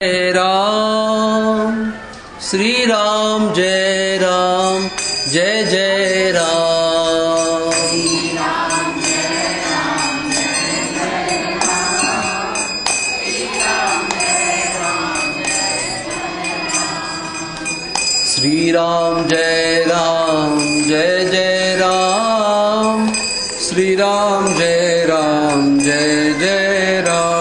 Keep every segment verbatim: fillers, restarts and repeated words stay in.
जय राम श्री राम जय राम जय जय राम। श्री राम जय राम जय जय राम। श्री राम जय राम जय जय राम।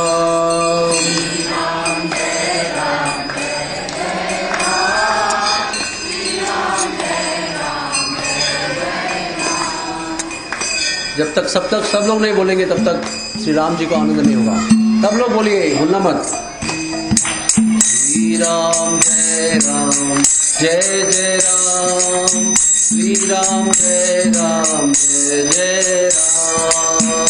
जब तक सब तक सब लोग नहीं बोलेंगे तब तक श्री राम जी को आनंद नहीं होगा। सब लोग बोलिए, भूलना मत। श्री राम जय राम जय जय राम। श्री राम जय राम जय जय राम।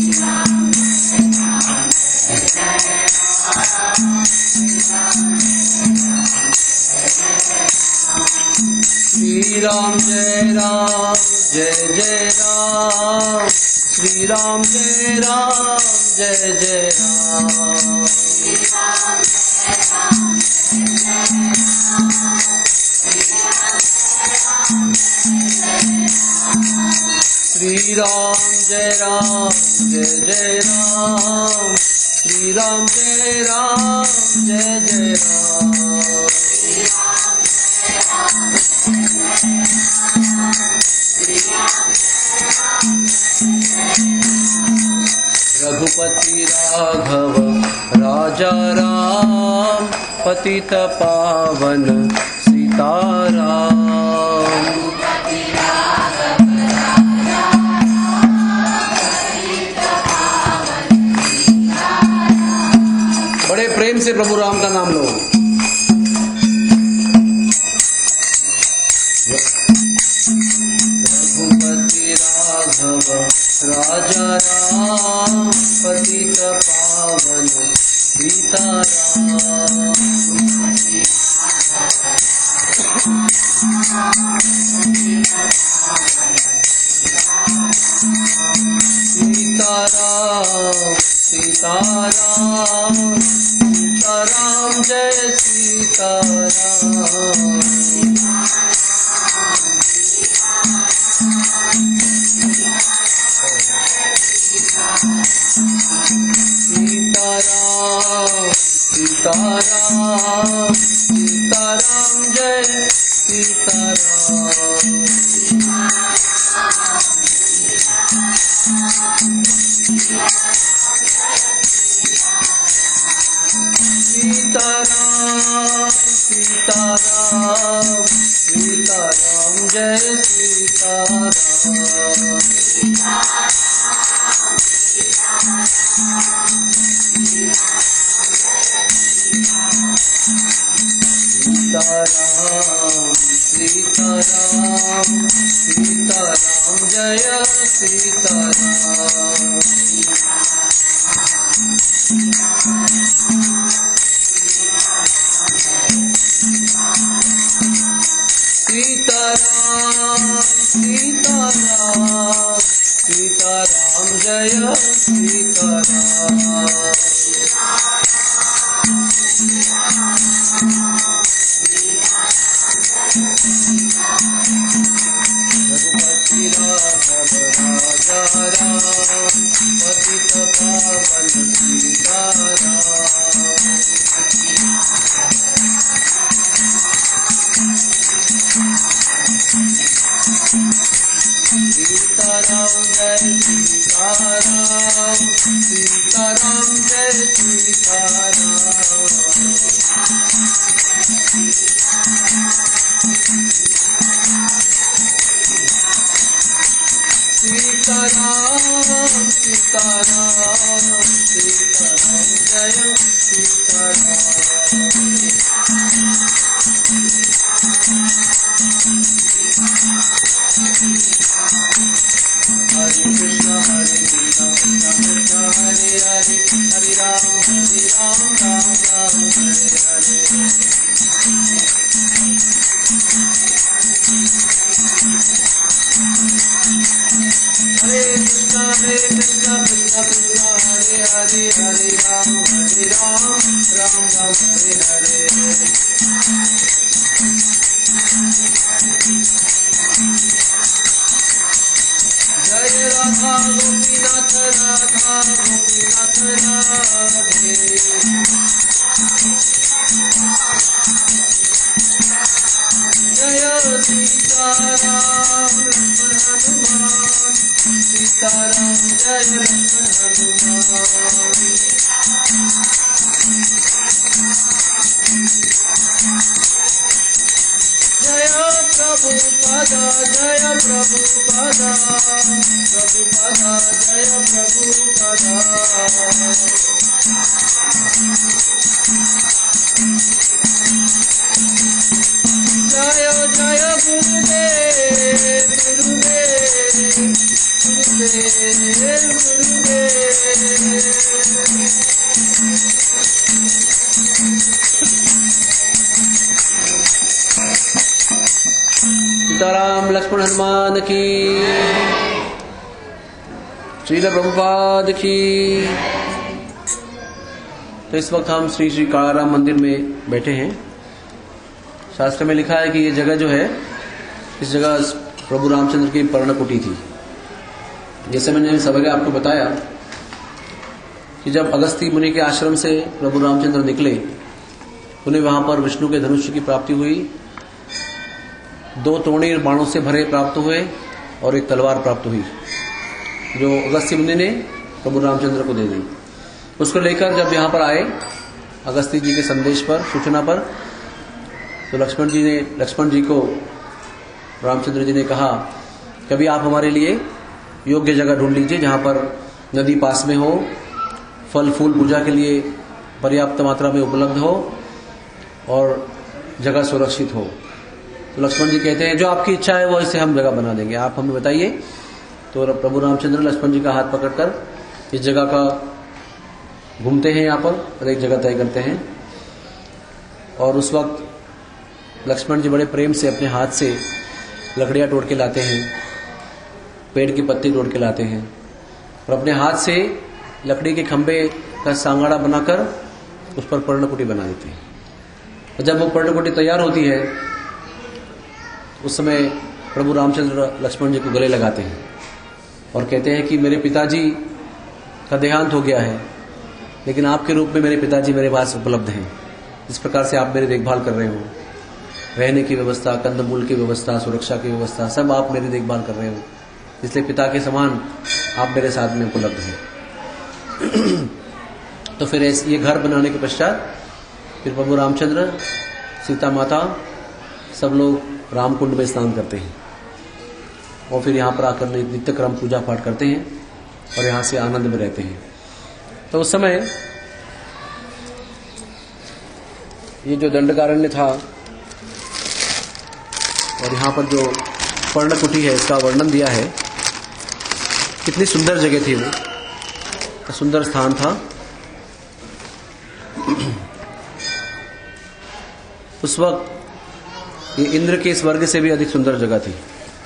श्री राम जय राम जय जय राम। श्री राम जय राम जय जय राम। श्री राम जय राम जय जय राम। श्री राम जय राम जय जय राम। रघुपति राघव राजा राम। पतित पावन सीताराम। बड़े प्रेम से प्रभु राम का नाम लो। रघुपति राघव राजा राम। पतित पावन सीताराम। सीताराम सीताराम सीताराम जय सीताराम। सीताराम सीताराम सीताराम जय सीताराम। सीताराम सीताराम सीताराम जय सीताराम। सीताराम सीताराम सीताराम जय सीताराम। सीताराम सीताराम सीताराम जय सीताराम। रघुपति राघव राजा राम। पतित पावन सीताराम। सीताराम जय सीताराम सीताराम जय सीताराम। सीताराम सीताराम सीताराम जय सीताराम। हरे कृष्ण हरे कृष्ण कृष्ण कृष्ण हरे हरे। हरे राम हरे राम राम राम हरे हरे। हरे कृष्ण हरे कृष्ण कृष्ण कृष्ण हरे हरे। हरे राम हरे राम राम राम हरे जय राधा गोपीनाथ राधा गोपीनाथ राधे जय सीताराम लक्ष्मण हनुमान सीताराम जय लक्ष्मण हनुमान जय प्रभुपादा जय प्रभुपादा प्रभुपादा जय प्रभुपादा जय जय गुरुदेव गुरुदेव गुरुदेव गुरुदेव सीताराम लक्ष्मण हनुमान की, श्रील प्रभुपाद की। तो इस वक्त हम श्री श्री कालाराम मंदिर में बैठे हैं। शास्त्र में लिखा है कि ये जगह जो है, इस जगह प्रभु रामचंद्र की पर्णकुटी थी। जैसे मैंने सबके आपको बताया कि जब अगस्ती मुनि के आश्रम से प्रभु रामचंद्र निकले, उन्हें वहां पर विष्णु के धनुष की प्राप्ति हुई, दो तोड़ीर बाणों से भरे प्राप्त हुए और एक तलवार प्राप्त हुई, जो अगस्त्य मुनि ने प्रभु रामचंद्र को दे दी। उसको लेकर जब यहाँ पर आए अगस्त्य जी के संदेश पर, सूचना पर, तो लक्ष्मण जी ने लक्ष्मण जी को रामचंद्र जी ने कहा, कभी आप हमारे लिए योग्य जगह ढूंढ लीजिए जहाँ पर नदी पास में हो, फल फूल पूजा के लिए पर्याप्त मात्रा में उपलब्ध हो और जगह सुरक्षित हो। तो लक्ष्मण जी कहते हैं जो आपकी इच्छा है वो इसे हम जगह बना देंगे, आप हमें बताइए। तो प्रभु रामचंद्र लक्ष्मण जी का हाथ पकड़कर इस जगह का घूमते हैं, यहाँ पर और एक जगह तय करते हैं। और उस वक्त लक्ष्मण जी बड़े प्रेम से अपने हाथ से लकड़ियाँ तोड़ के लाते हैं, पेड़ की पत्ती तोड़ के लाते हैं और अपने हाथ से लकड़ी के खंभे का सांगाड़ा बनाकर उस पर पर्णकुटी बना देते हैं। और जब वो पर्णकुटी तैयार होती है, उस समय प्रभु रामचंद्र लक्ष्मण जी को गले लगाते हैं और कहते हैं कि मेरे पिताजी का देहांत हो गया है, लेकिन आपके रूप में मेरे पिताजी मेरे पास उपलब्ध हैं। जिस प्रकार से आप मेरी देखभाल कर रहे हो, रहने की व्यवस्था, कंदमूल की व्यवस्था, सुरक्षा की व्यवस्था, सब आप मेरी देखभाल कर रहे हो, इसलिए पिता के समान आप मेरे साथ में उपलब्ध हैं। तो फिर ये घर बनाने के पश्चात फिर प्रभु रामचंद्र, सीता माता, सब लोग रामकुंड में स्नान करते हैं और फिर यहाँ पर आकर नित्य क्रम पूजा पाठ करते हैं और यहाँ से आनंद में रहते हैं। तो उस समय ये जो दंडकारण्य था और यहाँ पर जो पर्णकुटी है, इसका वर्णन दिया है। कितनी सुंदर जगह थी, वो सुंदर स्थान था। उस वक्त ये इंद्र के स्वर्ग से भी अधिक सुंदर जगह थी।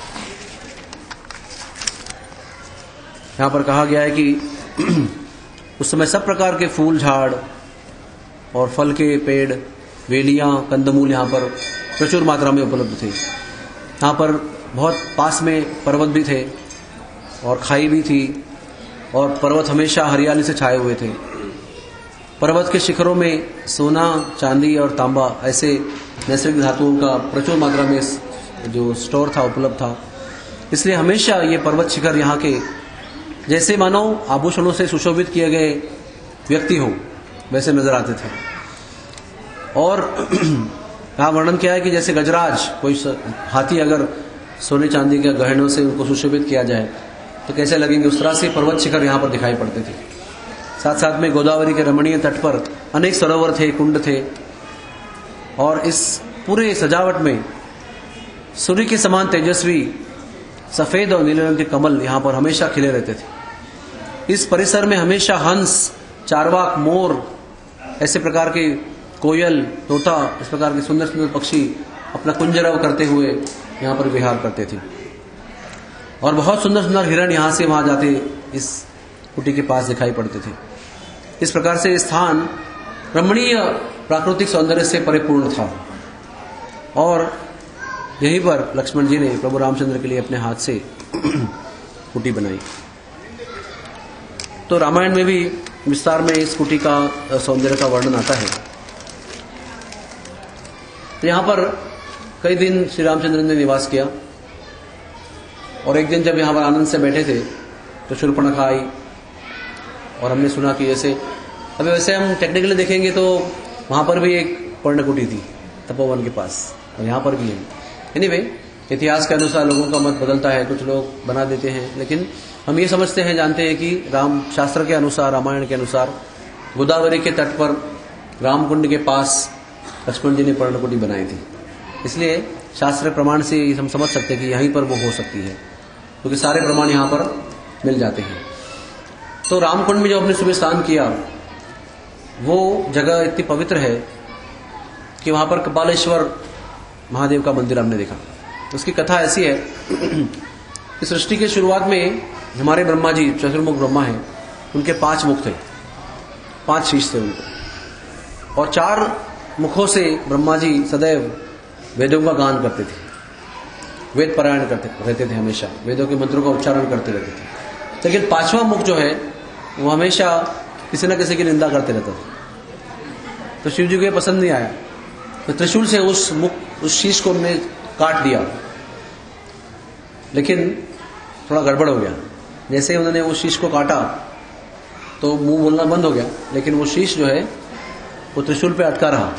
यहाँ पर कहा गया है कि उस समय सब प्रकार के फूल झाड़ और फल के पेड़, वेलियां, कंदमूल यहाँ पर प्रचुर मात्रा में उपलब्ध थे। यहाँ पर बहुत पास में पर्वत भी थे और खाई भी थी और पर्वत हमेशा हरियाली से छाए हुए थे। पर्वत के शिखरों में सोना, चांदी और तांबा ऐसे नैसर्गिक धातुओं का प्रचुर मात्रा में जो स्टोर था उपलब्ध था। इसलिए हमेशा ये पर्वत शिखर यहाँ के जैसे मानो आभूषणों से सुशोभित किए गए व्यक्ति हो वैसे नजर आते थे। और यहाँ वर्णन किया है कि जैसे गजराज, कोई हाथी अगर सोने चांदी के गहनों से उनको सुशोभित किया जाए तो कैसे लगेंगे, उस तरह से पर्वत शिखर यहाँ पर दिखाई पड़ते थे। साथ साथ में गोदावरी के रमणीय तट पर अनेक सरोवर थे, कुंड थे और इस पूरे सजावट में सूर्य के समान तेजस्वी सफेद और नीले रंग के कमल यहाँ पर हमेशा खिले रहते थे। इस परिसर में हमेशा हंस, चारवाक, मोर, ऐसे प्रकार के कोयल, तोता, इस प्रकार के सुंदर सुंदर पक्षी अपना कुंजरव करते हुए यहाँ पर विहार करते थे। और बहुत सुंदर सुंदर हिरण यहाँ से वहां जाते इस कुटी के पास दिखाई पड़ते थे। इस प्रकार से स्थान रमणीय प्राकृतिक सौंदर्य से परिपूर्ण था। और यहीं पर लक्ष्मण जी ने प्रभु रामचंद्र के लिए अपने हाथ से कुटी बनाई। तो रामायण में भी विस्तार में इस कुटी का सौंदर्य का वर्णन आता है। तो यहां पर कई दिन श्री रामचंद्र ने निवास किया, और एक दिन जब यहां पर आनंद से बैठे थे तो शूर्पणखा आई, और हमने सुना कि जैसे अभी वैसे हम टेक्निकली देखेंगे तो वहां पर भी एक पर्णकुटी थी तपोवन के पास, और यहां पर भी है। एनीवे, इतिहास के अनुसार लोगों का मत बदलता है, कुछ लोग बना देते हैं, लेकिन हम ये समझते हैं, जानते हैं कि राम शास्त्र के अनुसार, रामायण के अनुसार गोदावरी के तट पर रामकुंड के पास लक्ष्मण जी ने पर्णकुटी बनाई थी। इसलिए शास्त्र प्रमाण से हम समझ सकते हैं कि यहीं पर वो हो सकती है, क्योंकि सारे प्रमाण यहां पर मिल जाते हैं। तो रामकुंड में जो हमने सुबह स्नान किया, वो जगह इतनी पवित्र है कि वहां पर कपालेश्वर महादेव का मंदिर हमने देखा। उसकी कथा ऐसी है कि सृष्टि के शुरुआत में हमारे ब्रह्मा जी, चतुर्मुख ब्रह्मा हैं, उनके पांच मुख थे, पांच शीश थे उनको, और चार मुखों से ब्रह्मा जी सदैव वेदों का गान करते थे, वेद पारायण करते रहते थे, हमेशा वेदों के मंत्रों का उच्चारण करते रहते थे। लेकिन पांचवा मुख जो है वो हमेशा किसी न किसी की निंदा करते रहता था। तो शिव जी को ये पसंद नहीं आया, तो त्रिशूल से उस मुख, उस शीश को उन्होंने काट दिया। लेकिन थोड़ा गड़बड़ हो गया। जैसे ही उन्होंने उस शीश को काटा तो मुंह बोलना बंद हो गया, लेकिन वो शीश जो है वो त्रिशूल पे अटका रहा।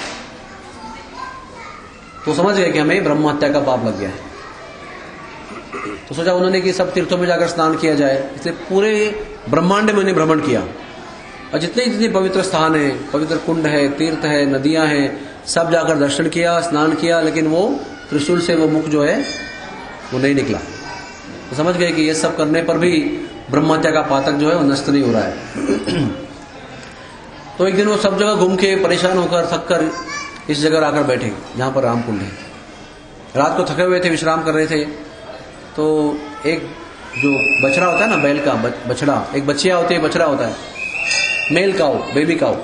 तो समझ गए कि हमें ब्रह्म हत्या का पाप लग गया है। तो सोचा उन्होंने कि सब तीर्थों में जाकर स्नान किया जाए, इसलिए पूरे ब्रह्मांड में उन्हें भ्रमण किया, और जितने जितने पवित्र स्थान है, पवित्र कुंड है, तीर्थ है, नदियां हैं, सब जाकर दर्शन किया, स्नान किया, लेकिन वो त्रिशूल से वो मुख जो है वो नहीं निकला। तो समझ गए कि ये सब करने पर भी ब्रह्म हत्या का पातक जो है वो नष्ट नहीं हो रहा है। तो एक दिन वो सब जगह घूम के परेशान होकर, थक कर इस जगह आकर बैठे जहां पर रामकुंड है। रात को थके हुए थे, विश्राम कर रहे थे। तो एक जो बछड़ा होता है ना, बैल का बछड़ा, एक बच्चिया होती है, बछड़ा होता है, मेल काऊ, बेबी काऊ,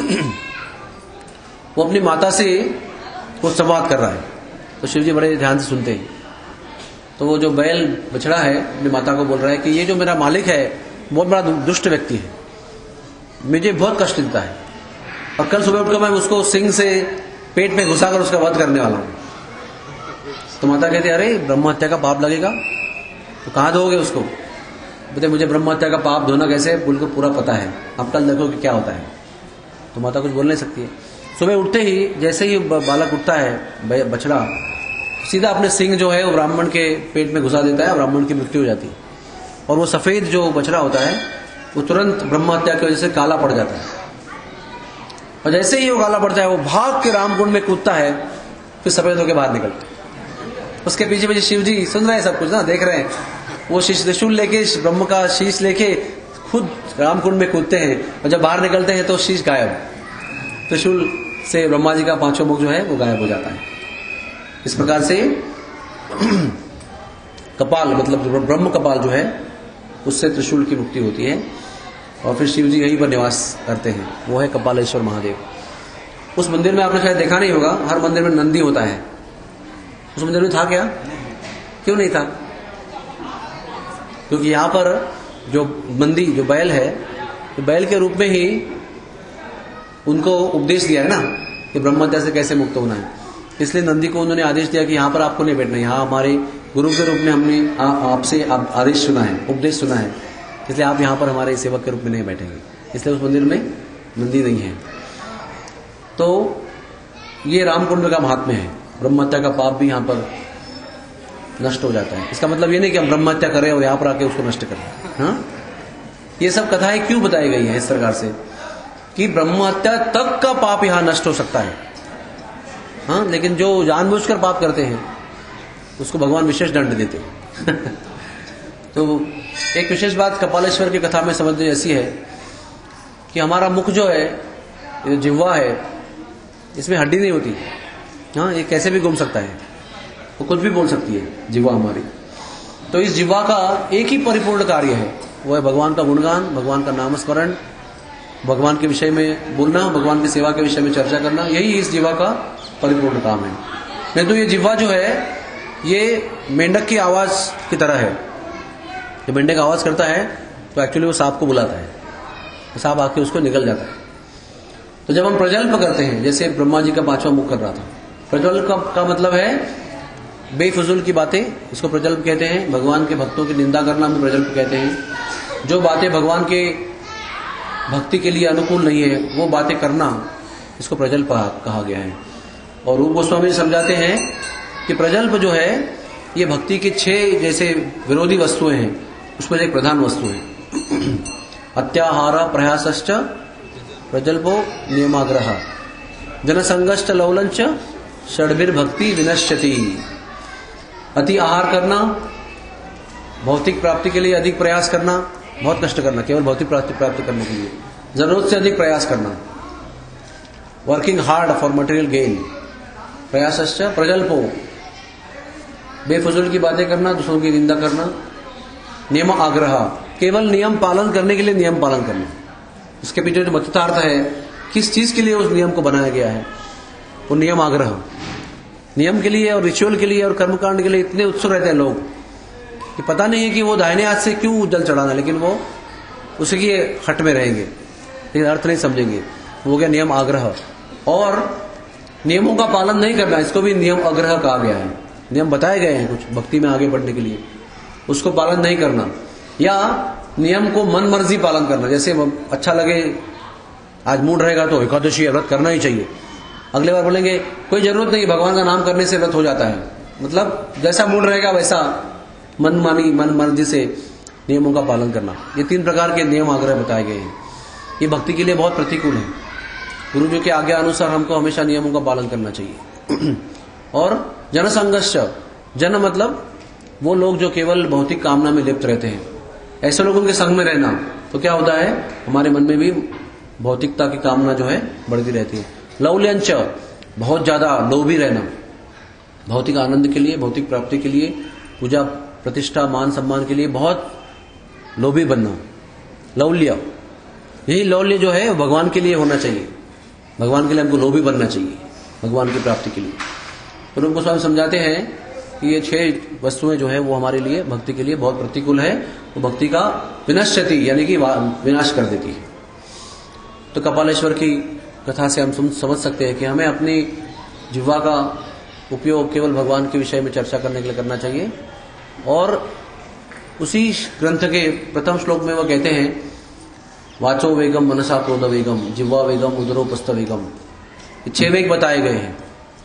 वो अपनी माता से कुछ संवाद कर रहा है। तो शिव जी बड़े ध्यान से सुनते हैं। तो वो जो बैल बछड़ा है अपनी माता को बोल रहा है कि ये जो मेरा मालिक है बहुत बड़ा दुष्ट व्यक्ति है, मुझे बहुत कष्ट देता है, और कल सुबह उठकर मैं उसको सिंग से पेट में घुसाकर उसका वध करने वाला हूं। तो माता कहती है, अरे ब्रह्म हत्या का पाप लगेगा, तो कहां दोगे उसको? बोलते मुझे ब्रह्म हत्या का पाप धोना कैसे, बुल को पूरा पता है, अब कल देखो कि क्या होता है। तो माता कुछ बोल नहीं सकती है। सुबह उठते ही जैसे ही बालक उठता है, बछड़ा, सीधा अपने सिंग जो है वो ब्राह्मण के पेट में घुसा देता है, ब्राह्मण की मृत्यु हो जाती है। और वो सफेद जो बछड़ा होता है वो तुरंत ब्रह्म हत्या की वजह से काला पड़ जाता है। और जैसे ही वो काला पड़ता है, वो भाग के रामकुंड में कूदता है, फिर सफेद होकर बाहर निकलता है। उसके पीछे पीछे शिव जी सुन रहे हैं, सब कुछ ना देख रहे हैं। वो शीश त्रिशूल लेके, ब्रह्म का शीश लेके खुद रामकुंड में कूदते हैं, और जब बाहर निकलते हैं तो शीश गायब। त्रिशूल से ब्रह्मा जी का पांचों मुख जो है वो गायब हो जाता है। इस प्रकार से कपाल, मतलब ब्रह्म कपाल जो है, उससे त्रिशूल की मुक्ति होती है, और फिर शिव जी यहीं पर निवास करते हैं। वो है कपालेश्वर महादेव। उस मंदिर में आपने शायद देखा नहीं होगा, हर मंदिर में नंदी होता है। उस मंदिर में था क्या? क्यों नहीं था? क्योंकि यहां पर जो नंदी, जो बैल है, तो बैल के रूप में ही उनको उपदेश दिया है ना कि ब्रह्म हत्या से कैसे मुक्त होना है। इसलिए नंदी को उन्होंने आदेश दिया कि यहाँ पर आपको नहीं बैठना, यहाँ हमारे गुरु के रूप में हमने आपसे आप आदेश सुना है, उपदेश सुना है, इसलिए आप यहाँ पर हमारे सेवक के रूप में नहीं बैठेंगे। इसलिए उस मंदिर में नंदी नहीं है। तो ये रामकुंड का महात्म्य है। ब्रह्म हत्या का पाप भी यहाँ पर नष्ट हो जाता है। इसका मतलब ये नहीं कि हम ब्रह्म हत्या करें और यहाँ पर आके उसको नष्ट करें। हाँ, ये सब कथाएं क्यों बताई गई हैं इस प्रकार से कि ब्रह्म हत्या तक का पाप यहाँ नष्ट हो सकता है। हाँ, लेकिन जो जानबूझकर पाप करते हैं उसको भगवान विशेष दंड देते हैं। तो एक विशेष बात कपालेश्वर की कथा में समझने जैसी है कि हमारा मुख जो है, ये जिह्वा है, इसमें हड्डी नहीं होती। हाँ, ये कैसे भी घूम सकता है, वो कुछ भी बोल सकती है जिह्वा हमारी। तो इस जिह्वा का एक ही परिपूर्ण कार्य है, वो है भगवान का गुणगान, भगवान का नामस्मरण, भगवान के विषय में बोलना, भगवान की सेवा के विषय में चर्चा करना, यही इस जीवा का परिपूर्ण काम है। नहीं तो ये जीवा जो है ये मेंढक की आवाज की तरह है। जब मेंढक आवाज करता है तो एक्चुअली वो सांप को बुलाता है, तो सांप आके उसको निकल जाता है। तो जब हम प्रजल्प करते हैं, जैसे ब्रह्मा जी का पांचवा मुख कर रहा था, प्रजल्प का, का मतलब है बेफजूल की बातें, इसको प्रजल्प कहते हैं। भगवान के भक्तों की निंदा करना भी प्रजल्प कहते हैं। जो बातें भगवान के भक्ति के लिए अनुकूल नहीं है वो बातें करना, इसको प्रजल्प कहा गया है। और रूप गोस्वामी समझाते हैं कि प्रजल्प जो है ये भक्ति के छह जैसे विरोधी वस्तुएं हैं, उसमें एक प्रधान वस्तु है। अत्याहार प्रयासश्च प्रजल्पो नियमाग्रह जनसंगश्च लौलंच षड्भिर्भक्ति विनश्यति। अति आहार करना, भौतिक प्राप्ति के लिए अधिक प्रयास करना, बहुत कष्ट करना केवल भौतिक प्राप्ति प्राप्त करने के लिए, जरूरत से अधिक प्रयास करना, working hard for material gain. प्रयासश्च प्रजल्पो, बेफजूल की बातें करना, दूसरों की निंदा करना। नियम आग्रह, केवल नियम पालन करने के लिए नियम पालन करना। इसके पीछे जो मतार्थ है, किस चीज के लिए उस नियम को बनाया गया है, वो नियम आग्रह। नियम के लिए और रिचुअल के लिए और कर्मकांड के लिए इतने उत्सुक रहते हैं लोग कि पता नहीं है कि वो दाहिने हाथ से क्यों जल चढ़ाना, लेकिन वो उसी की हट में रहेंगे, लेकिन अर्थ नहीं समझेंगे। वो गया नियम आग्रह। और नियमों का पालन नहीं करना, इसको भी नियम आग्रह कहा गया है। नियम बताए गए हैं कुछ भक्ति में आगे बढ़ने के लिए, उसको पालन नहीं करना। या नियम को मन मर्जी पालन करना, जैसे अच्छा लगे, आज मूड रहेगा तो एकादशी व्रत करना ही चाहिए, अगले बार बोलेंगे कोई जरूरत नहीं, भगवान का नाम करने से व्रत हो जाता है। मतलब जैसा मूड रहेगा वैसा मनमानी मन मर्जी से नियमों का पालन करना। ये तीन प्रकार के नियम आग्रह बताए गए हैं। ये भक्ति के लिए बहुत प्रतिकूल है। गुरु जी के आज्ञा अनुसार हमको हमेशा नियमों का पालन करना चाहिए। और जनसंघर्ष, जन मतलब वो लोग जो केवल भौतिक कामना में लिप्त रहते हैं, ऐसे लोगों के संग में रहना, तो क्या होता है हमारे मन में भी भौतिकता की कामना जो है बढ़ती रहती है। लौल्यंच, बहुत ज्यादा लोभी रहना, भौतिक आनंद के लिए, भौतिक प्राप्ति के लिए, पूजा प्रतिष्ठा मान सम्मान के लिए बहुत लोभी बनना, लौल्य। यही लौल्य जो है भगवान के लिए होना चाहिए, भगवान के लिए हमको लोभी बनना चाहिए, भगवान की प्राप्ति के लिए। तो रूप गोस्वामी समझाते हैं कि ये छह वस्तुएं जो है वो हमारे लिए भक्ति के लिए बहुत प्रतिकूल है, वो भक्ति का विनश्यति यानी कि विनाश कर देती है। तो कपालेश्वर की कथा से हम समझ सकते हैं कि हमें अपनी जिह्वा का उपयोग केवल भगवान के विषय में चर्चा करने के लिए करना चाहिए। और उसी ग्रंथ के प्रथम श्लोक में वो कहते हैं वाचो वेगम मनसा क्रोध वेगम जिह्वा वेगम उदरोपस्थ वेगम। ये छह वेग बताए गए हैं।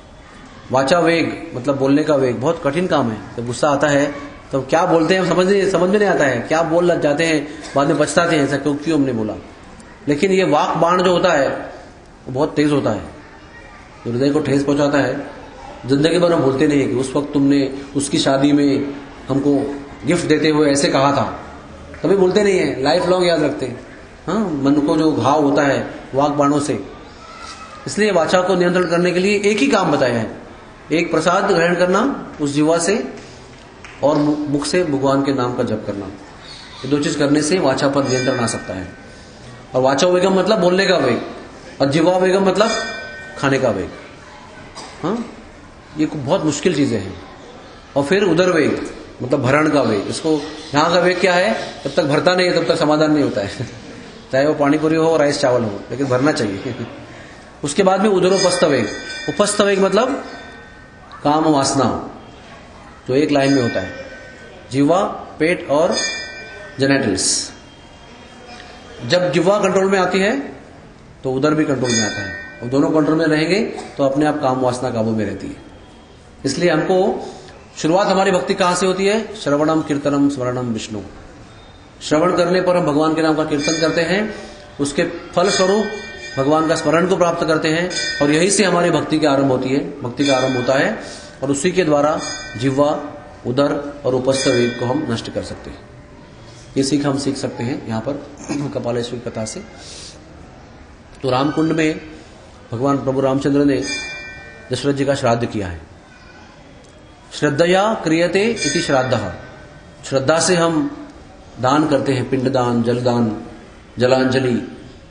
वाचा वेग मतलब बोलने का वेग, बहुत कठिन काम है। जब गुस्सा आता है तो क्या बोलते हैं समझ समझ में नहीं आता है, क्या बोल लग जाते हैं, बाद में पछताते हैं ऐसा क्यों क्यों हमने बोला। लेकिन ये वाक बाण जो होता है वो बहुत तेज होता है, जो हृदय को ठेस पहुंचाता है। जिंदगी भर हम भूलते नहीं है कि उस वक्त तुमने उसकी शादी में हमको गिफ्ट देते हुए ऐसे कहा था, कभी भूलते नहीं है, लाइफ लॉन्ग याद रखते हैं। हाँ, मन को जो घाव होता है वाक बाणों से, इसलिए वाचा को नियंत्रण करने के लिए एक ही काम बताया है, एक प्रसाद ग्रहण करना उस जीवा से और मुख से भगवान के नाम का जप करना। ये दो चीज करने से वाचा पर नियंत्रण आ सकता है। और वाचा वेगम मतलब बोलने का वेग, और जिह्वा वेगम मतलब खाने का वेग। हाँ, ये बहुत मुश्किल चीजें हैं। और फिर उदर वेग मतलब भरण का वेग। इसको यहाँ का वेग क्या है, जब तक भरता नहीं है तब तक समाधान नहीं होता है, चाहे वो पानी पूरी हो राइस चावल हो, लेकिन भरना चाहिए। उसके बाद में उदरोपस्थ वेग। उपस्थ वेग मतलब काम वासना, जो एक लाइन में होता है, जिह्वा पेट और जेनेटल्स। जब जिह्वा कंट्रोल में आती है तो उदर भी कंट्रोल में आता है, और दोनों कंट्रोल में रहेंगे तो अपने आप काम वासना काबू में रहती है। इसलिए हमको शुरुआत हमारी भक्ति कहां से होती है, श्रवणम कीर्तनम स्मरणम विष्णु। श्रवण करने पर हम भगवान के नाम का कीर्तन करते हैं, उसके फल स्वरूप भगवान का स्मरण को प्राप्त करते हैं, और यही से हमारी भक्ति की आरंभ होती है, भक्ति का आरंभ होता है। और उसी के द्वारा जिह्वा उदर और उपस्थ वेग को हम नष्ट कर सकते हैं। ये सीख हम सीख सकते हैं यहाँ पर कपालेश्वर की कथा से। तो रामकुंड में भगवान प्रभु रामचंद्र ने दशरथ जी का श्राद्ध किया है। श्रद्धया क्रियते इति श्राद्धः, श्रद्धा से हम दान करते हैं, पिंडदान, जलदान, जलांजलि।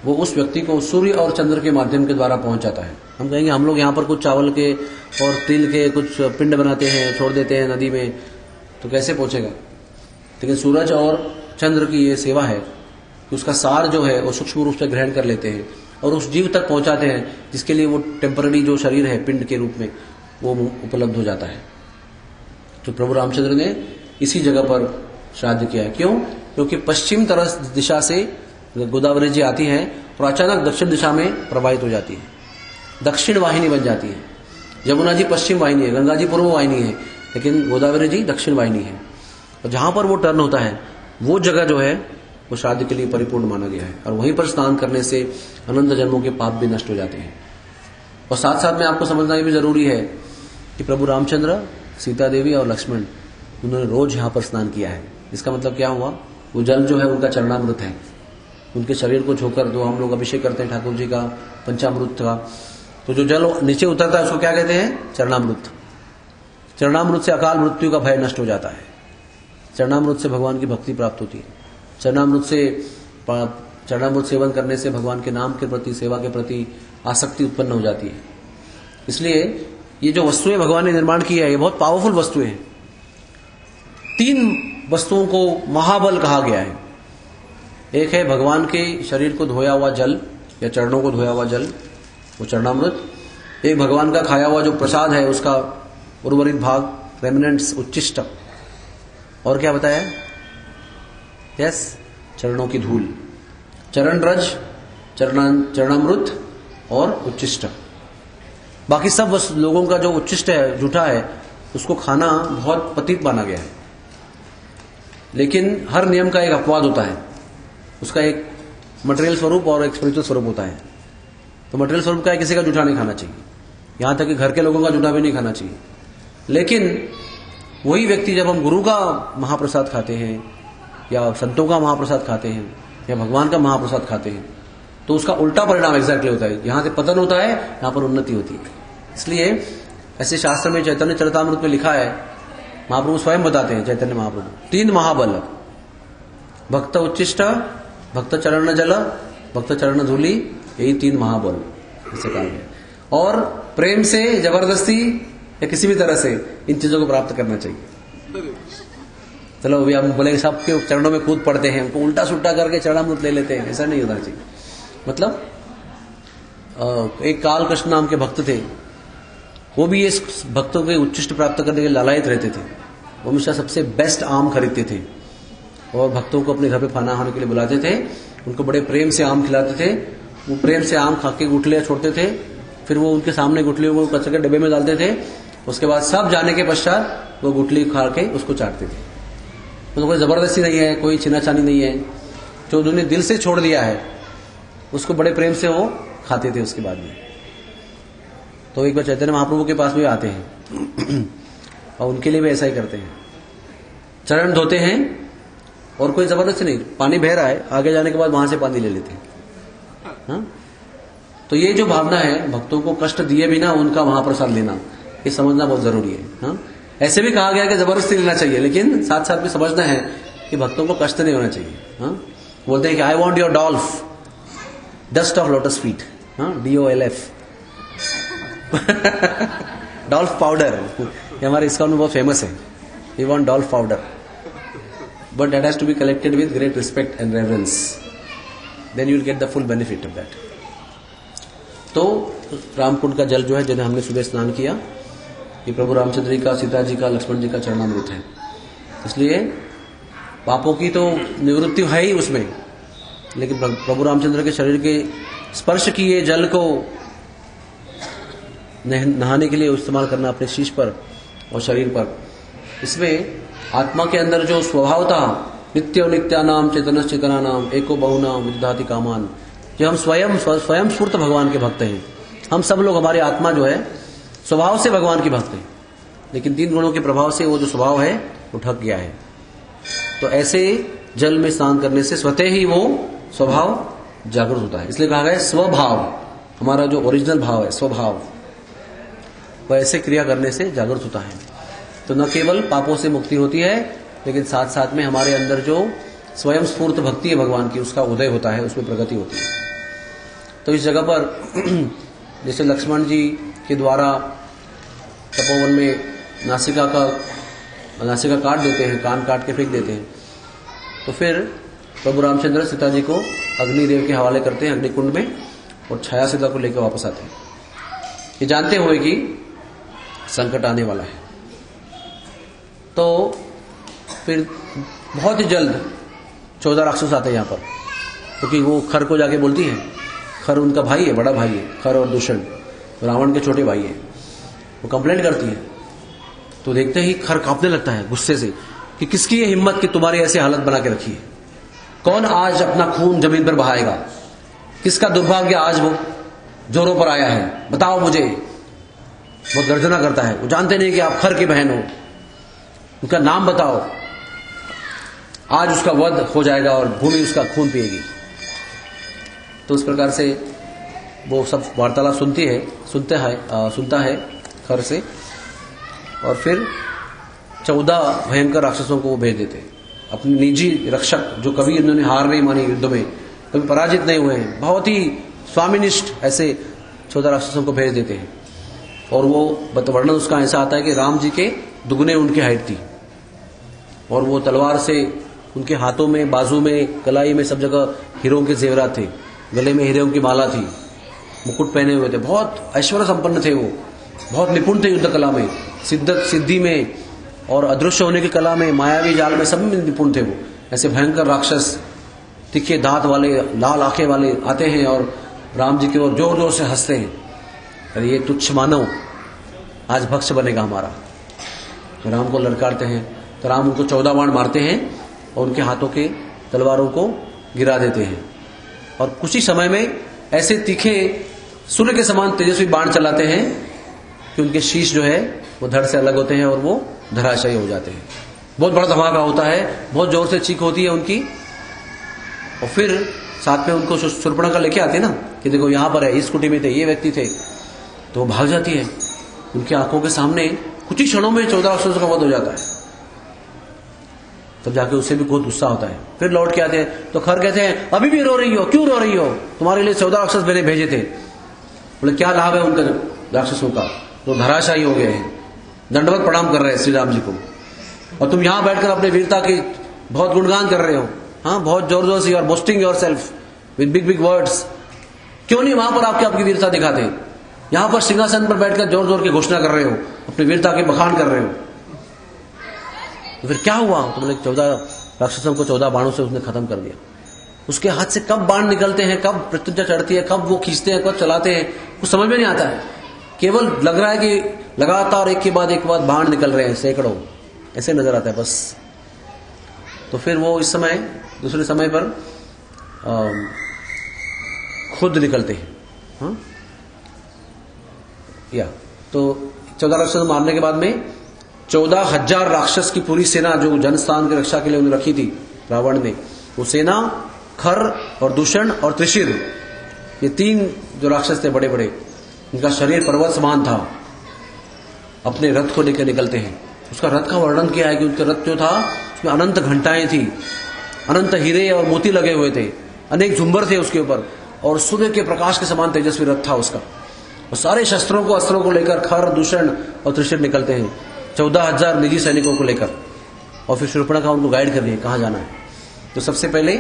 वो उस व्यक्ति को सूर्य और चंद्र के माध्यम के द्वारा पहुंच जाता है। हम कहेंगे हम लोग यहाँ पर कुछ चावल के और तिल के कुछ पिंड बनाते हैं, छोड़ देते हैं नदी में, तो कैसे पहुंचेगा? लेकिन सूरज और चंद्र की ये सेवा है कि उसका सार जो है वो सूक्ष्म रूप से ग्रहण कर लेते हैं और उस जीव तक पहुंचाते हैं जिसके लिए वो टेम्पररी जो शरीर है पिंड के रूप में वो उपलब्ध हो जाता है। तो प्रभु रामचंद्र ने इसी जगह पर श्राद्ध किया है। क्यों? क्योंकि पश्चिम तरफ दिशा से गोदावरी जी आती है और अचानक दक्षिण दिशा में प्रवाहित हो जाती है, दक्षिण वाहिनी बन जाती है। यमुना जी पश्चिम वाहिनी है, गंगा जी पूर्व वाहिनी है, लेकिन गोदावरी जी दक्षिण वाहिनी है। और जहां पर वो टर्न होता है वो जगह जो है वो श्राद्ध के लिए परिपूर्ण माना गया है और वहीं पर स्नान करने से अनंत जन्मों के पाप भी नष्ट हो जाते हैं। और साथ साथ में आपको समझना ये भी जरूरी है कि प्रभु रामचंद्र, सीता देवी और लक्ष्मण उन्होंने रोज यहाँ पर स्नान किया है। इसका मतलब क्या हुआ? वो जल जो है उनका चरणामृत है। उनके शरीर को छूकर जो हम लोग अभिषेक करते हैं ठाकुर जी का पंचामृत का, तो जो जल नीचे उतरता है उसको क्या कहते हैं? चरणामृत। चरणामृत से अकाल मृत्यु का भय नष्ट हो जाता है। चरणामृत से भगवान की भक्ति प्राप्त होती है। चरणामृत से चरणामृत सेवन करने से भगवान के नाम के प्रति, सेवा के प्रति आसक्ति उत्पन्न हो जाती है। इसलिए ये जो वस्तुएं भगवान ने निर्माण की है ये बहुत पावरफुल वस्तुएं हैं। तीन वस्तुओं को महाबल कहा गया है। एक है भगवान के शरीर को धोया हुआ जल या चरणों को धोया हुआ जल, वो चरणामृत। एक भगवान का खाया हुआ जो प्रसाद है उसका उर्वरित भाग, रेमिनेंट्स, उच्चिष्ट। और क्या बताया? यस, चरणों की धूल, चरण रज, चरणामृत और उच्चिष्ट। बाकी सब लोगों का जो उच्चिष्ट है, जूठा है, उसको खाना बहुत पतित माना गया है। लेकिन हर नियम का एक अपवाद होता है। उसका एक मटेरियल स्वरूप और एक स्पिरिचुअल स्वरूप होता है। तो मटेरियल स्वरूप का है किसी का जूठा नहीं खाना चाहिए, यहां तक कि घर के लोगों का जूठा भी नहीं खाना चाहिए। लेकिन वही व्यक्ति जब हम गुरु का महाप्रसाद खाते हैं या संतों का महाप्रसाद खाते हैं या भगवान का महाप्रसाद खाते हैं तो उसका उल्टा परिणाम एग्जैक्टली होता है। यहां से पतन होता है, यहां पर उन्नति होती है। इसलिए ऐसे शास्त्र में चैतन्य चरितामृत में लिखा है, महाप्रभु स्वयं बताते हैं, चैतन्य महाप्रभु, तीन महाबल, भक्त उच्चिष्ट, भक्त चरण जल, भक्त चरण धूलि, यही तीन महाबल ऐसे कहा गया। और प्रेम से, जबरदस्ती या किसी भी तरह से इन चीजों को प्राप्त करना चाहिए। चलो अभी हम बोलेंगे सबके चरणों में कूद पड़ते हैं, उनको उल्टा सुल्टा करके चरणामृत ले लेते हैं, ऐसा नहीं होना चाहिए। मतलब एक काल कृष्ण नाम के भक्त थे, वो भी इस भक्तों के उच्चिष्ट प्राप्त करने के लालायत रहते थे। वो हमेशा सबसे बेस्ट आम खरीदते थे और भक्तों को अपने घर पे खाना खाने के लिए बुलाते थे, उनको बड़े प्रेम से आम खिलाते थे। वो प्रेम से आम खा के गुठलियां छोड़ते थे, फिर वो उनके सामने गुठलियों को कचरे के डब्बे में डालते थे। उसके बाद सब जाने के पश्चात वो गुठली खा के उसको चाटते थे। तो कोई जबरदस्ती नहीं है, कोई छिनाछानी नहीं है, जो उन्होंने दिल से छोड़ दिया है उसको बड़े प्रेम से वो खाते थे उसके बाद में। तो एक बार चैतन्य महाप्रभु के पास भी आते हैं और उनके लिए भी ऐसा ही करते हैं, चरण धोते हैं और कोई जबरदस्ती नहीं, पानी बह रहा है, आगे जाने के बाद वहां से पानी ले लेते हैं। हाँ? तो ये जो भावना है, भक्तों को कष्ट दिए बिना उनका महाप्रसाद लेना, ये समझना बहुत जरूरी है। हाँ? ऐसे भी कहा गया कि जबरदस्ती लेना चाहिए, लेकिन साथ साथ भी समझना है कि भक्तों को कष्ट नहीं होना चाहिए। हाँ? बोलते हैं कि I want your dolph, dust of lotus feet, D O L F dolph powder, ये हमारे इस्कॉन में बहुत फेमस है। We want dolph powder, but that has to be collected with great respect and reverence, then you will get the full benefit of that. तो रामकुंड का जल जो है, जिन्हें हमने सुबह स्नान किया, ये प्रभु रामचंद्र जी का, सीता जी का, लक्ष्मण जी का चरणामृत है। इसलिए पापों की तो निवृत्ति है ही उसमें, लेकिन प्रभु रामचंद्र के शरीर के स्पर्श किए जल को नहाने के लिए इस्तेमाल करना अपने शीश पर और शरीर पर। इसमें आत्मा के अंदर जो स्वभाव था, नित्य नित्यानाम चेतन चेतना नाम एको बहुनाम विदधाति कामान, जो हम स्वयं स्वयं स्फूर्त भगवान के भक्त हैं। हम सब लोग, हमारी आत्मा जो है स्वभाव से भगवान की भक्त है, लेकिन तीन गुणों के प्रभाव से वो जो स्वभाव है वो ठग गया है। तो ऐसे जल में स्नान करने से स्वतः ही वो स्वभाव जागृत होता है। इसलिए कहा गया स्वभाव, हमारा जो ओरिजिनल भाव है, स्वभाव, वह ऐसे क्रिया करने से जागृत होता है। तो न केवल पापों से मुक्ति होती है, लेकिन साथ साथ में हमारे अंदर जो स्वयं स्फूर्त भक्ति है भगवान की, उसका उदय होता है, उसमें प्रगति होती है। तो इस जगह पर जैसे लक्ष्मण जी के द्वारा तपोवन में नासिका का नासिका काट देते हैं, कान काट के फेंक देते हैं, तो फिर प्रभु रामचंद्र सीता जी को अग्निदेव के हवाले करते हैं अग्निकुंड में और छाया सीता को लेकर वापस आते हैं, ये जानते हुए कि संकट आने वाला है। तो फिर बहुत ही जल्द चौदह राक्षस आते हैं यहाँ पर, क्योंकि वो खर को जाके बोलती है, खर उनका भाई है, बड़ा भाई है, खर और दूषण रावण के छोटे भाई है, वो कंप्लेंट करती है। तो देखते ही खर कांपने लगता है गुस्से से कि किसकी ये हिम्मत कि तुम्हारी ऐसी हालत बना के रखी है, कौन आज अपना खून जमीन पर बहाएगा, किसका दुर्भाग्य आज वो जोरों पर आया है, बताओ मुझे। वो गर्जना करता है, वो जानते नहीं कि आप खर की बहन हो, उनका नाम बताओ, आज उसका वध हो जाएगा और भूमि उसका खून पिएगी। तो इस प्रकार से वो सब वार्तालाप सुनती है सुनते है आ, सुनता है खर से, और फिर चौदह भयंकर राक्षसों को वो भेज देते हैं, अपने निजी रक्षक जो कभी उन्होंने हार नहीं मानी, युद्ध में कभी पराजित नहीं हुए हैं, बहुत ही स्वामिनिष्ठ ऐसे चौदह राक्षसों को भेज देते हैं। और वो वर्णन उसका ऐसा आता है कि राम जी के दुगने उनकी हाइट थी, और वो तलवार से उनके हाथों में, बाजू में, कलाई में सब जगह हीरों के जेवरात थे, गले में हीरों की माला थी, मुकुट पहने हुए थे, बहुत ऐश्वर्य संपन्न थे, वो बहुत निपुण थे युद्ध कला में, सिद्धत सिद्धि में और अदृश्य होने की कला में, मायावी जाल में, सब में निपुण थे वो। ऐसे भयंकर राक्षस तिखे दांत वाले, लाल आंखें वाले आते हैं और राम जी की ओर जोर जोर से हंसते हैं, अरे ये तुच्छ मानव आज भक्ष बनेगा हमारा। तो राम को ललकारते हैं, तो राम उनको चौदह बाण मारते हैं और उनके हाथों के तलवारों को गिरा देते हैं, और कुछ ही समय में ऐसे तीखे सूर्य के समान तेजस्वी बाण चलाते हैं कि उनके शीश जो है वो धड़ से अलग होते हैं और वो धराशायी हो जाते हैं। बहुत बड़ा धमाका होता है, बहुत जोर से चीख होती है उनकी, और फिर साथ में उनको शूर्पणखा लेके आते ना कि देखो यहां पर है, इस कुटी में थे, ये व्यक्ति थे, तो वो भाग जाती है। उनकी आंखों के सामने कुछ ही क्षणों में चौदह राक्षसों का वध हो जाता है। तब जाके उसे भी बहुत गुस्सा होता है, फिर लौट के आते हैं तो खर कहते हैं अभी भी रो रही हो, क्यों रो रही हो, तुम्हारे लिए चौदह राक्षस मैंने भेजे थे। बोले क्या लाभ है उनका राक्षसों का, वो धराशायी हो गए हैं, दंडवत प्रणाम कर रहे हैं श्री राम जी को, और तुम यहां बैठकर अपने वीरता की बहुत गुणगान कर रहे हो, हाँ बहुत जोर जोर से, और boasting your self with big big words. क्यों नहीं वहां पर आपके आपकी वीरता दिखाते, यहां पर सिंहासन पर बैठकर जोर जोर की घोषणा कर रहे हो, अपनी वीरता के बखान कर रहे हो। तो फिर क्या हुआ, तो बोले चौदह राक्षसों को चौदह बाणों से उसने खत्म कर दिया। उसके हाथ से कब बाण निकलते हैं, कब प्रत्युज्जा चढ़ती है, कब वो खींचते हैं, कब चलाते हैं, कुछ समझ में नहीं आता है। केवल लग रहा है कि लगातार एक के बाद एक बाद बाण निकल रहे हैं सैकड़ों, ऐसे नजर आता है बस। तो फिर वो इस समय दूसरे समय पर खुद निकलते हैं, हाँ? या तो चौदह राक्षस मारने के बाद में चौदह हजार राक्षस की पूरी सेना जो जनस्थान की रक्षा के लिए उन्हें रखी थी रावण ने, वो सेना खर और दूषण और त्रिशिर, ये तीन जो राक्षस थे बड़े बड़े, इनका शरीर पर्वत समान था, अपने रथ को लेकर निकलते हैं। उसका रथ का वर्णन किया है कि उनका रथ जो था उसमें अनंत घंटाएं थी, अनंत हीरे और मोती लगे हुए थे, अनेक झुंबर थे उसके ऊपर, और सूर्य के प्रकाश के समान तेजस्वी रथ था उसका। और सारे शस्त्रों को अस्त्रों को लेकर खर दूषण और त्रिशिर निकलते हैं, चौदह हजार निजी सैनिकों को लेकर, और फिर शूर्पणखा उनको गाइड कर रही है कहां जाना है। तो सबसे पहले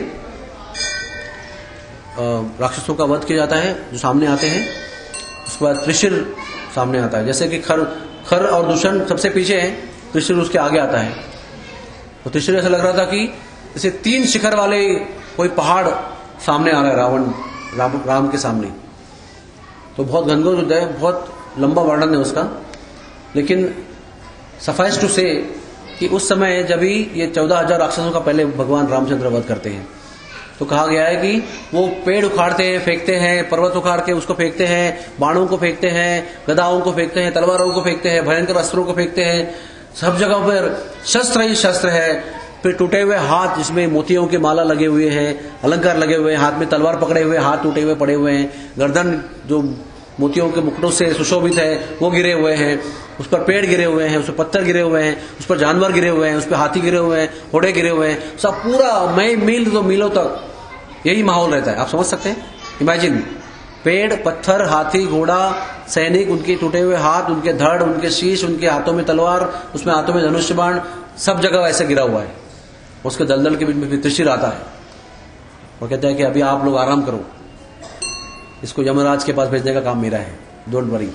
राक्षसों का वध किया जाता है जो सामने आते हैं, उसके बाद त्रिशिर सामने आता है। जैसे कि खर खर और दूषण सबसे पीछे है, त्रिशिर उसके आगे आता है। तो त्रिशिर ऐसा लग रहा था कि जैसे तीन शिखर वाले कोई पहाड़ सामने आ रहा है रावण राम, राम के सामने। तो बहुत घनघोर युद्ध है, बहुत लंबा वर्णन है उसका, लेकिन सफाइस टू से कि उस समय जब ही ये चौदह हजार राक्षसों का पहले भगवान रामचंद्र वध करते हैं, तो कहा गया है कि वो पेड़ उखाड़ते हैं, फेंकते हैं, पर्वत उखाड़ के उसको फेंकते हैं, बाणों को फेंकते हैं, गदाओं को फेंकते हैं, तलवारों को फेंकते हैं, भयंकर अस्त्रों को फेंकते हैं, सब जगह पर शस्त्र ही शस्त्र है। फिर टूटे हुए हाथ जिसमें मोतियों के माला लगे हुए हैं, अलंकार लगे हुए हैं, हाथ में तलवार पकड़े हुए, हाथ टूटे हुए पड़े हुए हैं, गर्दन जो मोतियों के मुकुटों से सुशोभित है वो गिरे हुए हैं, उस पर पेड़ गिरे हुए हैं, उस पर पत्थर गिरे हुए हैं, उस पर जानवर गिरे हुए हैं, उस पर हाथी गिरे हुए हैं, घोड़े गिरे हुए हैं, सब पूरा मई मील दो मीलों तक यही माहौल रहता है। आप समझ सकते हैं, इमेजिन पेड़, पत्थर, हाथी, घोड़ा, सैनिक, उनके टूटे हुए हाथ, उनके धड़, उनके शीश, उनके हाथों में तलवार, उसमें हाथों में धनुष बाण, सब जगह ऐसे गिरा हुआ है। उसके दलदल के बीच में फिर त्रिशूल आता है और कहता है कि अभी आप लोग आराम करो, इसको यमराज के पास भेजने का काम मेरा है, डोंट वरी।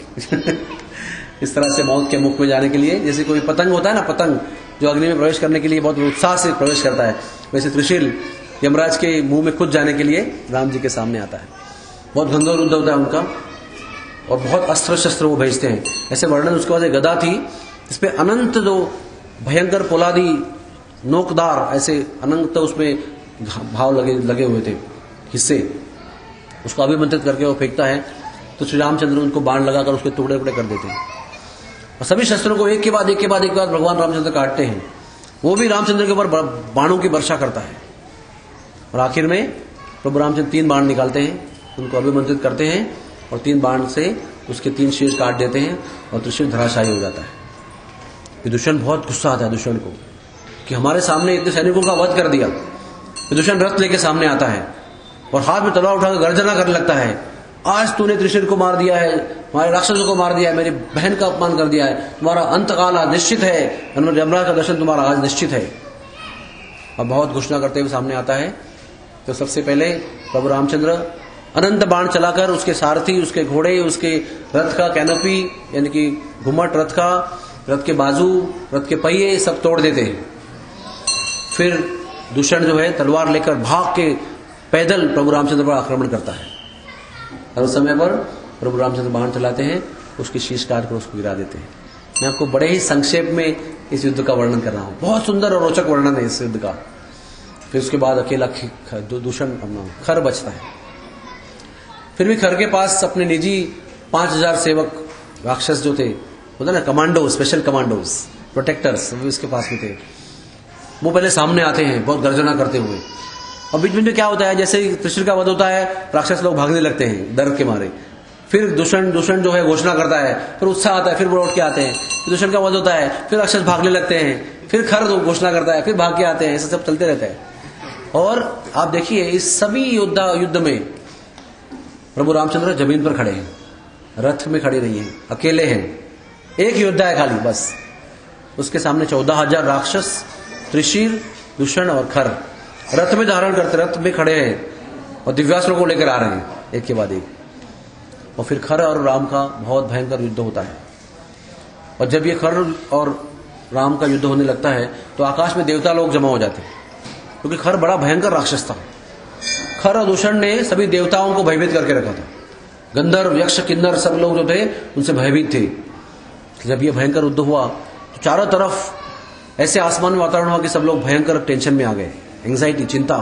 इस तरह से मौत के मुख में जाने के लिए, जैसे कोई पतंग होता है ना, पतंग जो अग्नि में प्रवेश करने के लिए बहुत उत्साह से प्रवेश करता है, वैसे त्रिशूल यमराज के मुंह में खुद जाने के लिए राम जी के सामने आता है। बहुत घनघोर युद्ध होता है उनका और बहुत अस्त्र शस्त्र वो भेजते हैं। ऐसे वर्णन, उसके बाद एक गदा थी इसपे अनंत जो भयंकर पोलादी नोकदार ऐसे अनंत उसमें भाव लगे लगे हुए थे हिस्से, उसको अभिमंत्रित करके वो फेंकता है तो श्री रामचंद्र उनको बाण लगाकर उसके टुकड़े टुकड़े कर देते हैं और सभी शस्त्रों को एक के बाद एक के बाद एक बाद भगवान रामचंद्र काटते हैं। वो भी रामचंद्र के ऊपर बाणों की वर्षा करता है और आखिर में प्रभु रामचंद्र तीन बाण निकालते हैं, उनको अभिमंत्रित करते हैं और तीन बाण से उसके तीन शीर्ष काट देते हैं और त्रिशूल धराशायी हो जाता है। विदूषण बहुत गुस्सा आता है दुष्यंत को कि हमारे सामने इतने सैनिकों का वध कर दिया। विदूषण रथ लेके सामने आता है और हाथ में तलवार उठाकर गर्जना करने लगता है, आज तूने त्रिशूल को मार दिया है, हमारे राक्षसों को मार दिया है, मेरी बहन का अपमान कर दिया है, तुम्हारा अंतकाल आज निश्चित है, यमराज का दर्शन तुम्हारा आज निश्चित है। अब बहुत घोषणा करते हुए सामने आता है तो सबसे पहले प्रभु रामचंद्र अनंत बाण चलाकर उसके सारथी, उसके घोड़े, उसके रथ का कैनोपी यानी कि घुमट रथ का, रथ के बाजू, रथ के पहिए सब तोड़ देते हैं। फिर दूषण जो है तलवार लेकर भाग के पैदल प्रभु रामचंद्र पर आक्रमण करता है और उस समय पर प्रभु रामचंद्र बाण चलाते हैं, उसकी शीश काट कर उसको गिरा देते हैं। मैं आपको बड़े ही संक्षेप में इस युद्ध का वर्णन कर रहा हूं, बहुत सुंदर और रोचक वर्णन है इस युद्ध का। फिर उसके बाद अकेला दूषण खर बचता है। फिर भी खर के पास अपने निजी पांच हजार सेवक राक्षस जो थे, होता ना कमांडो, स्पेशल कमांडोज, प्रोटेक्टर्स, वो इसके पास भी थे। वो पहले सामने आते हैं बहुत गर्जना करते हुए और बीच बीच में क्या होता है, जैसे ही त्रिशूल का वध होता है राक्षस लोग भागने लगते हैं डर के मारे। फिर दूषण दूषण जो है घोषणा करता है, फिर उत्साह आता है, फिर वो उठ के आते हैं। दूषण का वध होता है, फिर राक्षस भागने लगते हैं, फिर खर घोषणा करता है, फिर भाग के आते हैं। ऐसा सब चलते रहता है। और आप देखिए इस सभी योद्धा युद्ध में प्रभु रामचंद्र जमीन पर खड़े हैं, रथ में खड़े नहीं हैं, अकेले हैं। एक योद्धा है खाली बस, उसके सामने चौदह हजार राक्षस, त्रिशूल, दूषण और खर रथ में धारण करते, रथ में खड़े हैं और दिव्यास्त्रों को लेकर आ रहे हैं एक के बाद एक। और फिर खर और राम का बहुत भयंकर युद्ध होता है। और जब ये खर और राम का युद्ध होने लगता है तो आकाश में देवता लोग जमा हो जाते हैं, क्योंकि खर बड़ा भयंकर राक्षस था। खर और दूषण ने सभी देवताओं को भयभीत करके रखा था। गंधर्व, यक्ष, किन्नर सब लोग जो थे उनसे भयभीत थे। जब ये भयंकर युद्ध हुआ तो चारों तरफ ऐसे आसमान में वातावरण हुआ कि सब लोग भयंकर टेंशन में आ गए, एंग्जाइटी, चिंता।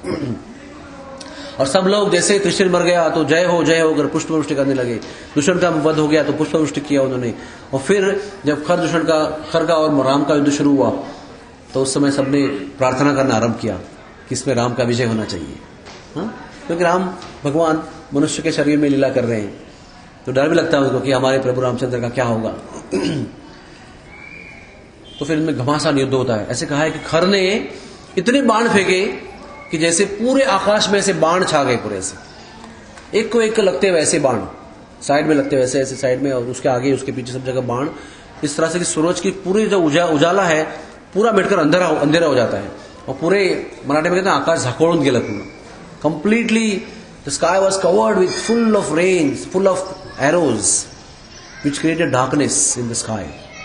और सब लोग जैसे त्रिशूल मर गया तो जय हो जय हो कर पुष्प वृष्टि करने लगे। दूषण का वध हो गया तो पुष्प वृष्टि किया उन्होंने। और फिर जब खर दूषण का खर का और राम का युद्ध शुरू हुआ तो उस समय सबने प्रार्थना करना आरंभ किया कि इसमें राम का विजय होना चाहिए। हाँ, क्योंकि राम भगवान मनुष्य के शरीर में लीला कर रहे हैं तो डर भी लगता है उनको कि हमारे प्रभु रामचंद्र का क्या होगा। तो फिर इनमें घमासान युद्ध होता है। ऐसे कहा है कि खर ने इतने बाण फेंके कि जैसे पूरे आकाश में ऐसे बाण छा गए, पूरे से एक को एक को लगते हुए ऐसे बाण साइड में लगते हुए ऐसे ऐसे साइड में, और उसके आगे उसके पीछे सब जगह बाण, इस तरह से कि सूरज की पूरी जो उजा, उजाला है पूरा मिटकर अंधेरा अंधेरा हो जाता है। और पूरे मराठी में कहते हैं आकाश झकोड़ून गेलं पूर्ण, completely the sky was covered with full of rain, full of arrows which created darkness in the sky.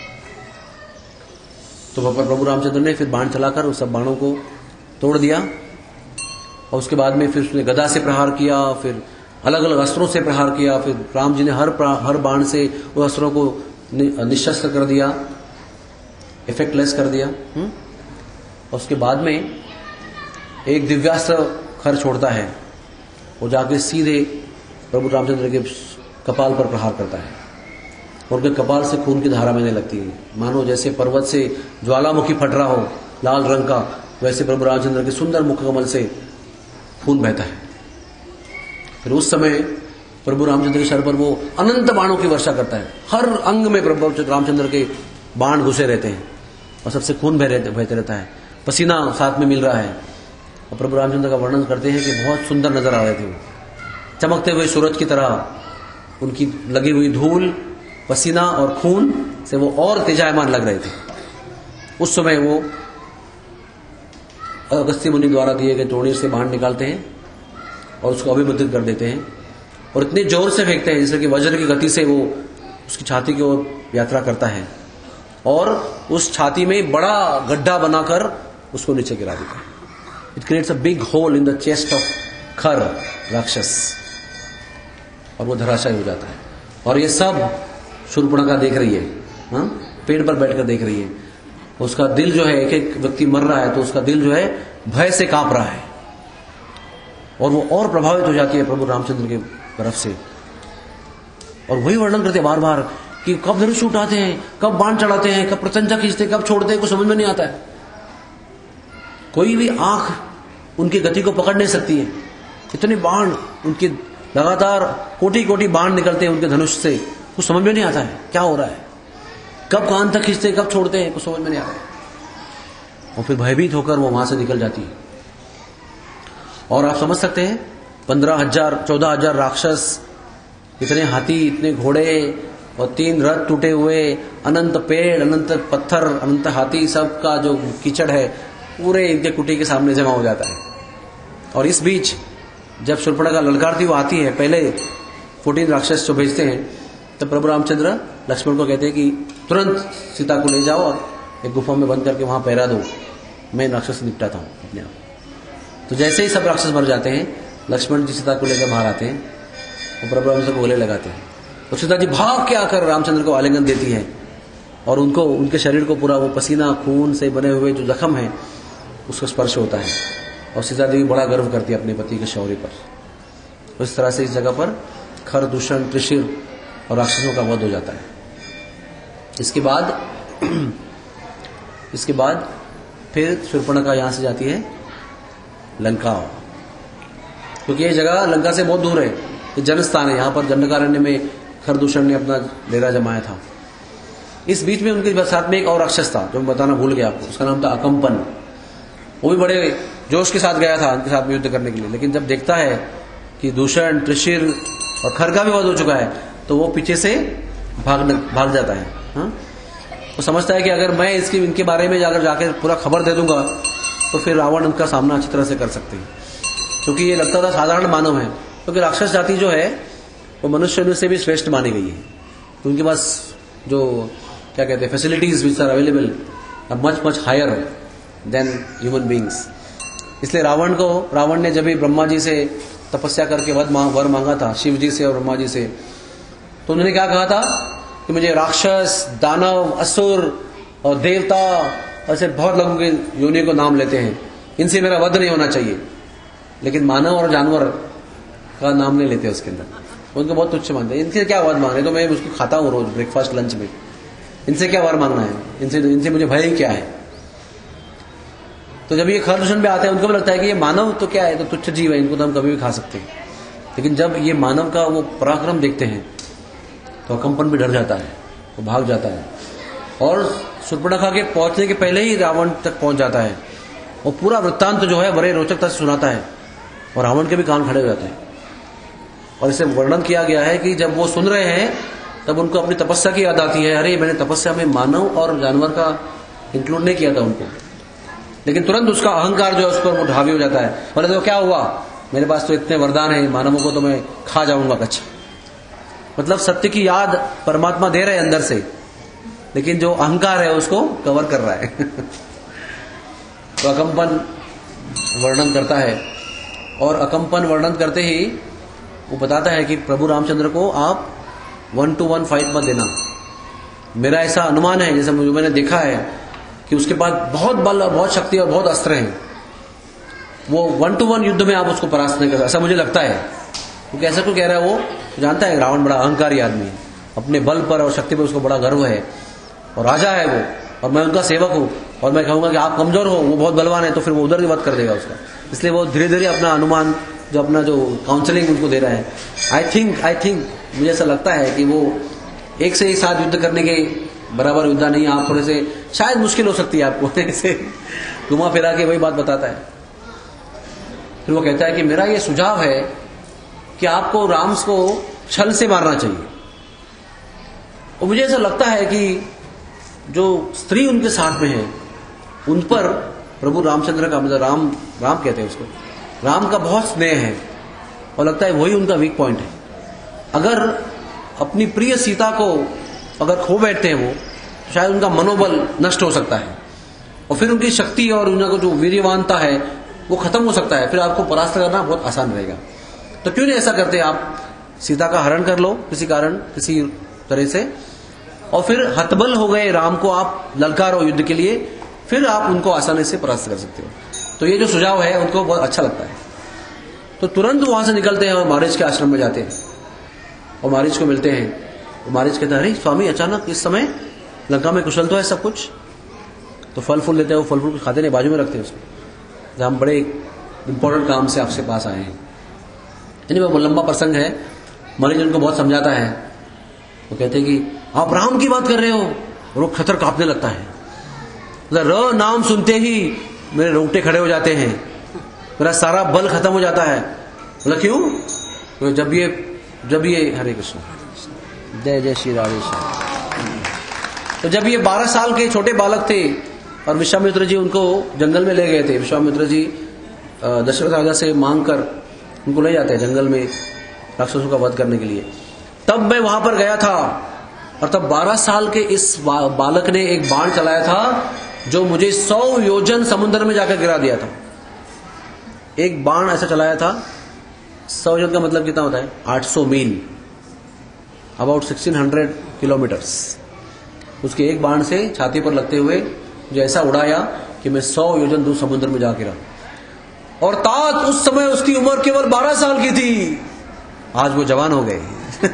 तो प्रभु रामचंद्र ने फिर बाण चलाकर उस सब बाणों को तोड़ दिया और उसके बाद में फिर उसने गदा से प्रहार किया, फिर अलग अलग अस्त्रों से प्रहार किया। फिर राम जी ने हर हर बाण से उस अस्त्रों को निशस्त्र कर दिया, इफेक्टलेस कर दिया। हुँ? और उसके बाद में एक दिव्यास्त्र खर छोड़ता है और जाके सीधे प्रभु रामचंद्र के कपाल पर प्रहार करता है और उनके कपाल से खून की धारा बहने लगती है, मानो जैसे पर्वत से ज्वालामुखी फट रहा हो लाल रंग का, वैसे प्रभु रामचंद्र के सुंदर मुख कमल से खून बहता है। फिर उस समय प्रभु रामचंद्र के सर पर वो अनंत बाणों की वर्षा करता है। हर अंग में प्रभु रामचंद्र के बाण घुसे रहते हैं और सबसे खून बह बहते रहता है, पसीना साथ में मिल रहा है। और प्रभु रामचंद्र का वर्णन करते हैं कि बहुत सुंदर नजर आ रहे थे वो, चमकते हुए सूरज की तरह उनकी लगी हुई धूल, पसीना और खून से वो और तेजायमान लग रहे थे। उस समय वो अगस्त्य मुनि द्वारा दिए गए तोड़ीर से बाण निकालते हैं और उसको अभिमंत्रित कर देते हैं और इतने जोर से फेंकते हैं जिससे कि वज्र की गति से वो उसकी छाती की ओर यात्रा करता है और उस छाती में बड़ा गड्ढा बनाकर उसको नीचे गिरा देता है। It creates a big hole in the chest of Khara राक्षस और वो धराशायी हो जाता है। और ये सब शूर्पणखा देख रही है, हाँ, पेड़ पर बैठकर देख रही है। उसका दिल जो है, एक एक व्यक्ति मर रहा है तो उसका दिल जो है भय से कांप रहा है और वो और प्रभावित हो जाती है प्रभु रामचंद्र की तरफ से। और वही वर्णन करते बार बार कि कब धनुष उठाते हैं, कब बाण चढ़ाते हैं, कब प्रचंडा खींचते हैं, कब छोड़ते हैं, कुछ समझ में नहीं आता है। कोई भी आंख उनकी गति को पकड़ नहीं सकती है। इतने बाण उनके लगातार कोटि कोटि बाण निकलते हैं उनके धनुष से, कुछ समझ में नहीं आता है क्या हो रहा है, कब कान तक खींचते हैं, कब छोड़ते हैं, कुछ समझ में नहीं आता है। और फिर भयभीत होकर वो वहां से निकल जाती है। और आप समझ सकते हैं पंद्रह हजार चौदह हजार राक्षस, इतने हाथी, इतने घोड़े और तीन रथ टूटे हुए, अनंत पेड़, अनंत पत्थर, अनंत हाथी, सब का जो कीचड़ है पूरे इनके कुटी के सामने जमा हो जाता है। और इस बीच जब शूर्पणखा ललकारती हुई आती है, पहले फोर्टीन राक्षस जो भेजते हैं, तब प्रभु रामचंद्र लक्ष्मण को कहते हैं कि तुरंत सीता को ले जाओ और एक गुफा में बंद करके वहां पहरा दो, मैं राक्षस से निपटाता हूं अपने आप। तो जैसे ही सब राक्षस मर जाते हैं, लक्ष्मण जी सीता को लेकर बाहर आते हैं और प्रभु रामचंद्र को गले लगाते हैं। तो सीता जी भाग के आकर रामचंद्र को आलिंगन देती है और उनको उनके शरीर को पूरा वो पसीना खून से बने हुए जो जख्म है उसका स्पर्श होता है और सीता देवी बड़ा गर्व करती है अपने पति के शौर्य पर। तो इस तरह से इस जगह पर खर, दूषण, त्रिशिर और राक्षसों का वध हो जाता है। इसके बाद इसके बाद फिर शूर्पणखा यहां से जाती है लंका, क्योंकि ये जगह लंका से बहुत दूर है, ये जनस्थान है। यहां पर दंडकारण्य में खरदूषण ने अपना डेरा जमाया था। इस बीच में उनके साथ में एक और राक्षस था जो मैं बताना भूल गया आपको, उसका नाम था अकंपन। वो भी बड़े जोश के साथ गया था उनके साथ में युद्ध करने के लिए, लेकिन जब देखता है कि दूषण, त्रिशिर और खर का भी वध हो चुका है तो वो पीछे से भाग भाग जाता है। हाँ, वो समझता है कि अगर मैं इसके इनके बारे में जाकर जाकर पूरा खबर दे दूंगा तो फिर रावण उनका सामना अच्छी तरह से कर सकते हैं, क्योंकि ये लगता था साधारण मानव है, क्योंकि तो राक्षस जाति जो है वो मनुष्य से भी श्रेष्ठ मानी गई है। तो उनके पास जो क्या कहते हैं facilities which are available are much much higher than human beings. इसलिए रावण को रावण ने जब भी ब्रह्मा जी से तपस्या करके वध वर मांगा था, शिव जी से और ब्रह्मा जी से, तो उन्होंने क्या कहा था कि मुझे राक्षस, दानव, असुर और देवता, ऐसे बहुत लोगों के योनि को नाम लेते हैं, इनसे मेरा वध नहीं होना चाहिए। लेकिन मानव और जानवर का नाम नहीं लेते उसके अंदर, उनको बहुत तुच्छ मानते हैं। इनसे क्या वध मांग रहे, तो मैं उसको खाता हूँ रोज ब्रेकफास्ट लंच में, इनसे क्या वर मांगना है, इनसे इनसे मुझे भय ही क्या है। तो जब ये खरदूषण पे आते हैं उनको भी लगता है कि ये मानव तो क्या है, तो तुच्छ जीव है, इनको तो हम कभी भी खा सकते हैं। लेकिन जब ये मानव का वो पराक्रम देखते हैं तो अकंपन भी डर जाता है, वो भाग जाता है और शूर्पणखा के पहुंचने के पहले ही रावण तक पहुंच जाता है। वो पूरा वृत्तांत जो है बड़े रोचकता से सुनाता है और रावण के भी कान खड़े हो जाते हैं। और इसे वर्णन किया गया है कि जब वो सुन रहे हैं तब उनको अपनी तपस्या की याद आती है, अरे मैंने तपस्या में मानव और जानवर का इंक्लूड नहीं किया था उनको। लेकिन तुरंत उसका अहंकार जो है उस पर वो ढावी हो जाता है, बोले तो क्या हुआ, मेरे पास तो इतने वरदान है, मानवों को तो मैं खा जाऊंगा कच्छ। मतलब सत्य की याद परमात्मा दे रहे हैं अंदर से, लेकिन जो अहंकार है उसको कवर कर रहा है। तो अकंपन वर्णन करता है और अकंपन वर्णन करते ही वो बताता है कि प्रभु रामचंद्र को आप वन टू वन फाइट मत देना। मेरा ऐसा अनुमान है, जैसे मुझे मैंने देखा है कि उसके पास बहुत बल और बहुत शक्ति और बहुत अस्त्र हैं, वो वन टू वन युद्ध में आप उसको परास्त नहीं कर सकते, ऐसा मुझे लगता है। क्योंकि ऐसा क्यों कह रहा है, वो जानता है रावण बड़ा अहंकारी आदमी है, अपने बल पर और शक्ति पर उसको बड़ा गर्व है और राजा है वो, और मैं उनका सेवक हूं और मैं कहूंगा कि आप कमजोर हो, वो बहुत बलवान है, तो फिर वो उधर ही वध कर देगा उसका। इसलिए वो धीरे धीरे अपना अनुमान जो अपना जो काउंसलिंग उनको दे रहा है, आई थिंक आई थिंक मुझे ऐसा लगता है कि वो एक से एक साथ युद्ध करने के बराबर युद्ध नहीं, आप थोड़े से शायद मुश्किल हो सकती है आपको, ऐसे घुमा फिरा के वही बात बताता है। फिर वो कहता है कि मेरा ये सुझाव है कि आपको राम को छल से मारना चाहिए। और मुझे ऐसा लगता है कि जो स्त्री उनके साथ में है उन पर प्रभु रामचंद्र का, मतलब राम राम कहते हैं उसको, राम का बहुत स्नेह है और लगता है वही उनका वीक पॉइंट है। अगर अपनी प्रिय सीता को अगर खो बैठते हैं वो, तो शायद उनका मनोबल नष्ट हो सकता है और फिर उनकी शक्ति और उनका जो वीर्यवानता है वो खत्म हो सकता है। फिर आपको परास्त करना बहुत आसान रहेगा। तो क्यों नहीं ऐसा करते, आप सीता का हरण कर लो किसी कारण, किसी तरह से, और फिर हतबल हो गए राम को आप ललकारो युद्ध के लिए, फिर आप उनको आसानी से परास्त कर सकते हो। तो ये जो सुझाव है उनको बहुत अच्छा लगता है। तो तुरंत वहां से निकलते हैं और मारीच के आश्रम में जाते हैं और मारीच को मिलते हैं। तो मारीच कहता है, अरे स्वामी अचानक इस समय लंका में कुशल तो है सब कुछ। तो फल फूल लेते हैं, वो फल फूल खाते नहीं, बाजू में रखते हैं उसको, हम बड़े इंपॉर्टेंट काम से आपसे पास आए हैं। यानी वो लंबा प्रसंग है। मारीच उनको बहुत समझाता है। वो कहते हैं कि आप राम की बात कर रहे हो, और वो खतर कांपने लगता है। र नाम सुनते ही मेरे रोंगटे खड़े हो जाते हैं, मेरा सारा बल खत्म हो जाता है। बोला क्यों? तो जब ये जब ये हरे कृष्ण, जय जय श्री राधे श्याम। तो जब ये बारह साल के छोटे बालक थे और विश्वामित्र जी उनको जंगल में ले गए थे, विश्वामित्र जी दशरथ राजा से मांग कर उनको ले जाते हैं जंगल में राक्षसों का वध करने के लिए। तब मैं वहां पर गया था और तब बारह साल के इस बालक ने एक बाण चलाया था जो मुझे सौ योजन समुद्र में जाकर गिरा दिया था। एक बाण ऐसा चलाया था, सौ योजन का मतलब कितना होता है? आठ सौ मील, अबाउट सिक्सटीन हंड्रेड किलोमीटर्स। उसके एक बाण से छाती पर लगते हुए मुझे ऐसा उड़ाया कि मैं सौ योजन दूर समुद्र में जा गिरा। और तात उस समय उसकी उम्र केवल बारह साल की थी, आज वो जवान हो गए।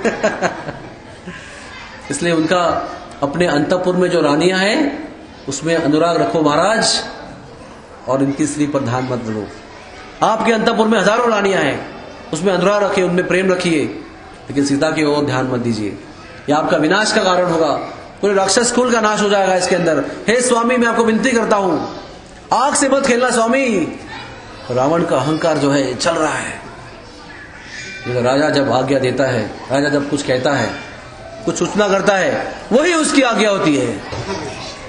इसलिए उनका अपने अंतपुर में जो रानियां हैं उसमें अनुराग रखो महाराज, और इनकी स्त्री पर ध्यान मत दो। आपके अंतपुर में हजारों रानियां हैं, उसमें अनुराग रखिए, उनमें प्रेम रखिए, लेकिन सीता की ओर ध्यान मत दीजिए। यह आपका विनाश का कारण होगा, पूरे राक्षस कुल का नाश हो जाएगा इसके अंदर। हे स्वामी, मैं आपको विनती करता हूं, आग से मत खेलना स्वामी। रावण का अहंकार जो है चल रहा है। राजा जब आज्ञा देता है, राजा जब कुछ कहता है, कुछ सूचना करता है, वही उसकी आज्ञा होती है।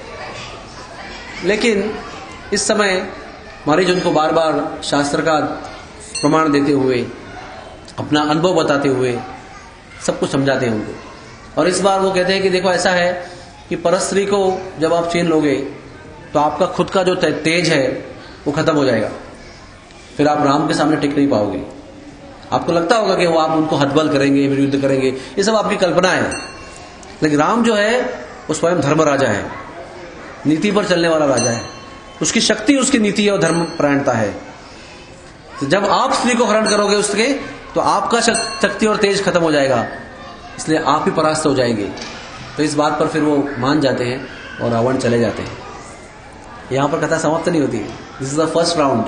लेकिन इस समय मारीच उनको बार बार शास्त्र का प्रमाण देते हुए, अपना अनुभव बताते हुए सब कुछ समझाते हैं उनको। और इस बार वो कहते हैं कि देखो ऐसा है कि परस्त्री को जब आप छीन लोगे तो आपका खुद का जो तेज है वो खत्म हो जाएगा, फिर आप राम के सामने टिक नहीं पाओगे। आपको लगता होगा कि वो आप उनको हतबल करेंगे, फिर युद्ध करेंगे, ये सब आपकी कल्पना है। लेकिन राम जो है वो स्वयं धर्म राजा है, नीति पर चलने वाला राजा है। उसकी शक्ति उसकी नीति और धर्म परायणता है। तो जब आप स्त्री को हरण करोगे उसके, तो आपका शक्ति और तेज खत्म हो जाएगा, इसलिए आप ही परास्त हो जाएंगे। तो इस बात पर फिर वो मान जाते हैं और रावण चले जाते हैं। यहां पर कथा समाप्त नहीं होती। This is the first round.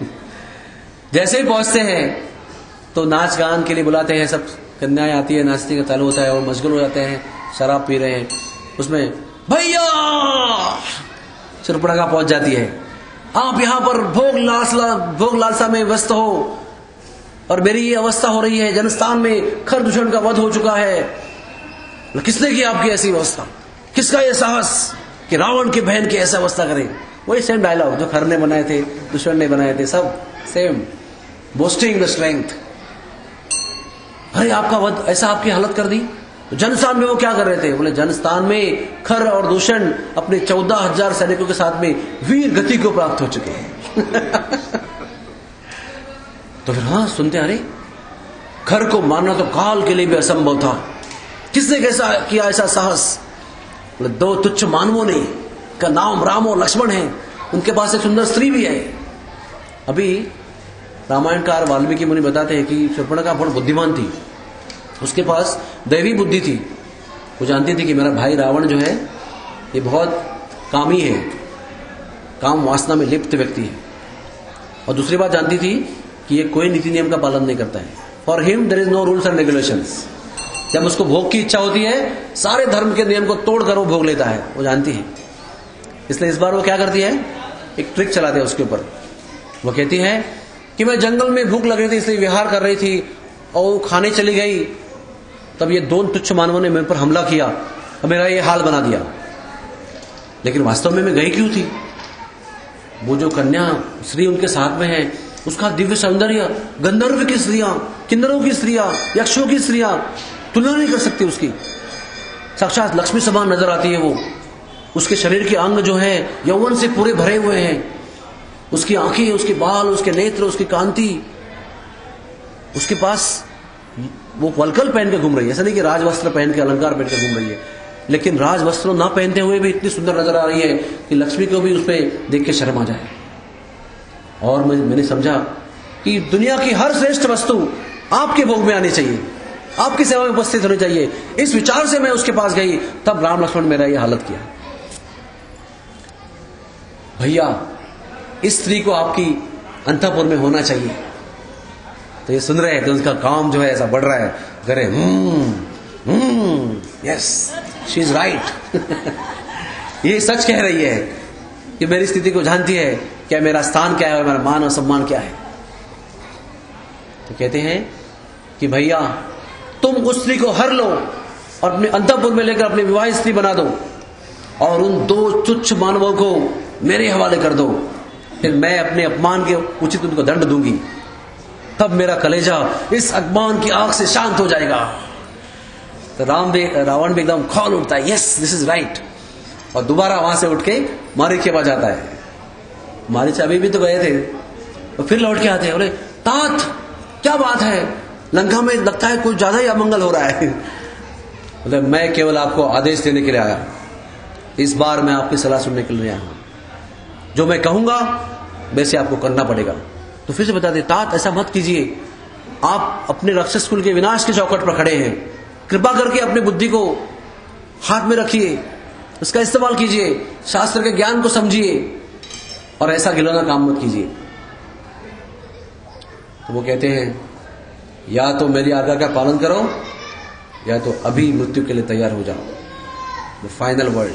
जैसे ही पहुंचते हैं तो नाच गान के लिए बुलाते हैं, सब कन्याएं आती है, नाचने का चालू होता है और मशगूल हो जाते हैं, शराब पी रहे हैं। उसमें भैया शूर्पणखा पहुंच जाती है, आप यहां पर भोग लालसा भोग लालसा में व्यस्त हो और मेरी ये अवस्था हो रही है, जनस्थान में खरदूषण का वध हो चुका है। किसने की आपकी ऐसी अवस्था? किसका ये साहस कि रावण की बहन की ऐसा अवस्था करे? वही सेम डायलॉग जो खर ने बनाए थे, दुष्मन ने बनाए थे, सब सेम, बोस्टिंग द स्ट्रेंथ। अरे आपका वध, ऐसा आपकी हालत कर दी। जनस्थान में वो क्या कर रहे थे? बोले जनस्थान में खर और दूषण अपने चौदह हजार सैनिकों के साथ में वीर गति को प्राप्त हो चुके हैं। तो फिर हाँ सुनते, अरे खर को मारना तो काल के लिए भी असंभव था, किसने कैसा किया ऐसा साहस? बोले दो तुच्छ मानवों ने, का नाम राम और लक्ष्मण है, उनके पास एक सुंदर स्त्री भी है। अभी रामायणकार वाल्मीकि मुनि बताते हैं कि शूर्पणखा बहुत बुद्धिमान थी, उसके पास दैवी बुद्धि थी। वो जानती थी कि मेरा भाई रावण जो है ये बहुत कामी है, काम वासना में लिप्त व्यक्ति है। और दूसरी बात जानती थी कि ये कोई नीति नियम का पालन नहीं करता है। For him there is no rules and regulations. जब उसको भोग की इच्छा होती है, सारे धर्म के नियम को तोड़कर वो भोग लेता है, वो जानती है। इसलिए इस बार वो क्या करती है, एक ट्रिक चलाते हैं उसके ऊपर। वो कहती है कि मैं जंगल में भूख लग रही थी इसलिए विहार कर रही थी और वो खाने चली गई, तब ये दोनों तुच्छ मानवों ने मेरे पर हमला किया और मेरा ये हाल बना दिया। लेकिन वास्तव में मैं गई क्यों थी? वो जो कन्या श्री उनके साथ में है, उसका दिव्य सौंदर्य गंधर्व की स्त्रियां, किन्नरों की स्त्रियां, यक्षों की स्त्रियां तुलना नहीं कर सकती उसकी। साक्षात लक्ष्मी समान नजर आती है वो। उसके शरीर के अंग जो है यौवन से पूरे भरे हुए हैं। उसकी आंखें, उसके बाल, उसके नेत्र, उसकी कांति। उसके पास वो वल्कल पहन के घूम रही है, ऐसा नहीं कि राजवस्त्र पहन के, अलंकार पहन के घूम रही है, लेकिन राजवस्त्र ना पहनते हुए भी इतनी सुंदर नजर आ रही है कि लक्ष्मी को भी उस पर देख के शर्म आ जाए। और मैं, मैंने समझा कि दुनिया की हर श्रेष्ठ वस्तु आपके भोग में आनी चाहिए, आपकी सेवा में उपस्थित होनी चाहिए। इस विचार से मैं उसके पास गई, तब राम लक्ष्मण मेरा ये हालत किया। भैया, इस स्त्री को आपकी अंतःपुर में होना चाहिए। तो ये सुन रहे हैं तो उसका काम जो है ऐसा बढ़ रहा है, करे hmm hmm yes she is right. ये सच कह रही है कि मेरी स्थिति को जानती है, क्या मेरा स्थान क्या है, मेरा मान और सम्मान क्या है। तो कहते हैं कि भैया तुम उस स्त्री को हर लो और अपने अंतःपुर में लेकर अपनी विवाहित स्त्री बना दो और उन दो तुच्छ मानवों को मेरे हवाले कर दो, फिर मैं अपने अपमान के उचित उनको दंड दूंगी। तब मेरा कलेजा इस अपमान की आग से शांत हो जाएगा। तो राम भी रावण भी एकदम खौल उठता है, यस दिस इज राइट, और दोबारा वहां से उठ के मारीच के पास जाता है। मारीच अभी भी तो गए थे, तो फिर लौट के आते हैं, बोले तात क्या बात है, लंका में लगता है कुछ ज्यादा ही अमंगल हो रहा है। बोले मैं केवल आपको आदेश देने के लिए आया, इस बार मैं आपकी सलाह सुनने के लिए आया हूं, जो मैं कहूंगा वैसे आपको करना पड़ेगा। तो फिर से बता दे, तात ऐसा मत कीजिए, आप अपने राक्षस कुल के विनाश के चौखट पर खड़े हैं, कृपा करके अपनी बुद्धि को हाथ में रखिए, उसका इस्तेमाल कीजिए, शास्त्र के ज्ञान को समझिए और ऐसा गिलोना काम मत कीजिए। तो वो कहते हैं या तो मेरी आज्ञा का पालन करो या तो अभी मृत्यु के लिए तैयार हो जाओ, द फाइनल वर्ड।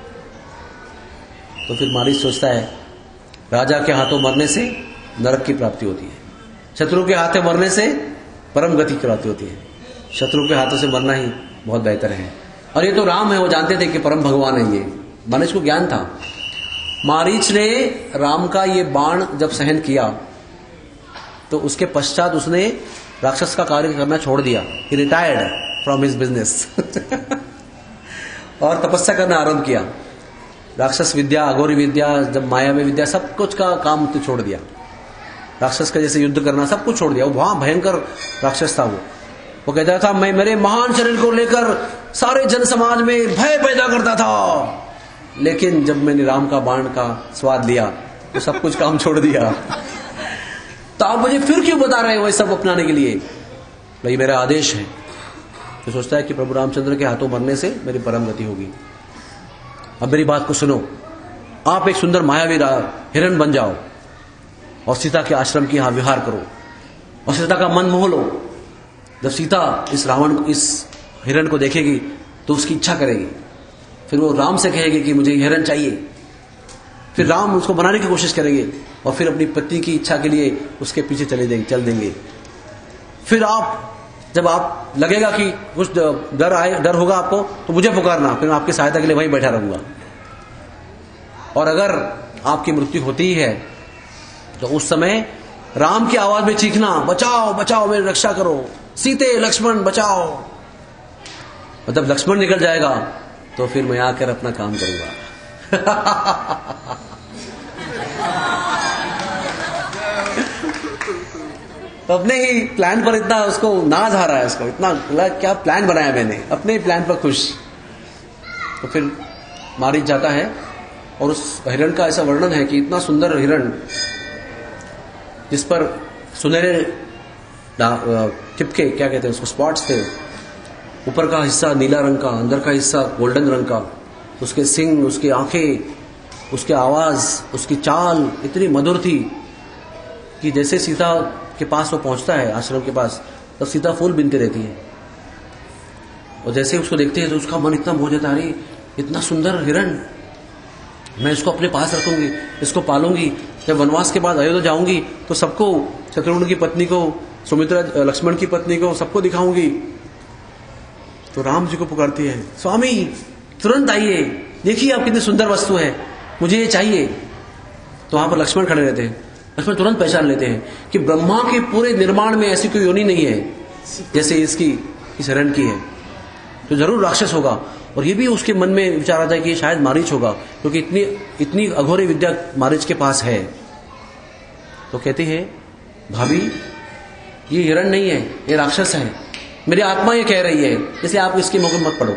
तो फिर मारीच सोचता है राजा के हाथों मरने से नरक की प्राप्ति होती है, शत्रु के हाथों मरने से परम गति की प्राप्ति होती है, शत्रु के हाथों से मरना ही बहुत बेहतर है। और ये तो राम है, वो जानते थे कि परम भगवान है ये, मारीच को ज्ञान था। मारीच ने राम का ये बाण जब सहन किया तो उसके पश्चात उसने राक्षस का कार्य करना छोड़ दिया, he retired from his business और तपस्या करना आरंभ किया। राक्षस विद्या, अघोरी विद्या, जब मायावी विद्या, सब कुछ का काम तो छोड़ दिया। राक्षस का जैसे युद्ध करना सब कुछ छोड़ दिया। वो वहां भयंकर राक्षस था। वो वो कहता था मैं मेरे महान शरीर को लेकर सारे जन समाज में भय पैदा करता था, लेकिन जब मैंने राम का बाण का स्वाद लिया तो सब कुछ काम छोड़ दिया। तो आप मुझे फिर क्यों बता रहे हो ये सब अपनाने के लिए? भाई मेरा आदेश है। तो सोचता है कि प्रभु रामचंद्र के हाथों मरने से मेरी परम गति होगी। अब मेरी बात को सुनो, आप एक सुंदर मायावी हिरण बन जाओ और सीता के आश्रम की यहां विहार करो और सीता का मन मोह लो। जब सीता इस रावण को, इस हिरण को देखेगी तो उसकी इच्छा करेगी, फिर वो राम से कहेगी कि मुझे हिरण चाहिए, फिर राम उसको बनाने की कोशिश करेंगे और फिर अपनी पत्नी की इच्छा के लिए उसके पीछे चले देंगे चल देंगे। फिर आप जब आप लगेगा कि कुछ डर आए डर होगा आपको तो मुझे पुकारना, फिर मैं आपकी सहायता के लिए वहीं बैठा रहूंगा। और अगर आपकी मृत्यु होती ही है तो उस समय राम की आवाज में चीखना, बचाओ बचाओ मेरी रक्षा करो, सीते लक्ष्मण बचाओ। और जब लक्ष्मण निकल जाएगा तो फिर मैं आकर अपना काम करूंगा। तो अपने ही प्लान पर इतना उसको नाज आ रहा है, उसको इतना क्या प्लान बनाया मैंने, अपने ही प्लान पर खुश। तो फिर मारीच जाता है और उस हिरण का ऐसा वर्णन है कि इतना सुंदर हिरण जिस पर सुनहरे चिपके, क्या कहते हैं उसको, स्पॉट्स थे, ऊपर का हिस्सा नीला रंग का, अंदर का हिस्सा गोल्डन रंग का, उसके सिंग, उसकी आंखें, उसकी आवाज, उसकी चाल इतनी मधुर थी कि जैसे सीता के पास वो पहुंचता है आश्रम के पास, तब सीता फूल बिनती रहती है। और जैसे उसको देखते हैं तो उसका मन इतना मोह जाता है, अरे इतना सुंदर हिरण, मैं इसको अपने पास रखूंगी, इसको पालूंगी, जब वनवास के बाद अयोध्या जाऊंगी तो सबको, शत्रुघ्न की पत्नी को सुमित्रा लक्ष्मण की पत्नी को सबको दिखाऊंगी। तो राम जी को पुकारती है, स्वामी तुरंत आइए, देखिए आप कितनी सुंदर वस्तु है, मुझे ये चाहिए। तो वहां पर लक्ष्मण खड़े रहते हैं। लक्ष्मण तुरंत पहचान लेते हैं कि ब्रह्मा के पूरे निर्माण में ऐसी कोई योनि नहीं है जैसे इसकी इस हिरण की है, तो जरूर राक्षस होगा। और ये भी उसके मन में विचार आता है कि शायद मारीच होगा, क्योंकि इतनी इतनी अघोरी विद्या मारीच के पास है। तो कहते हैं, भाभी ये हिरण नहीं है, ये राक्षस है, मेरी आत्मा ये कह रही है, इसलिए आप इसके मुंह में मत पड़ो।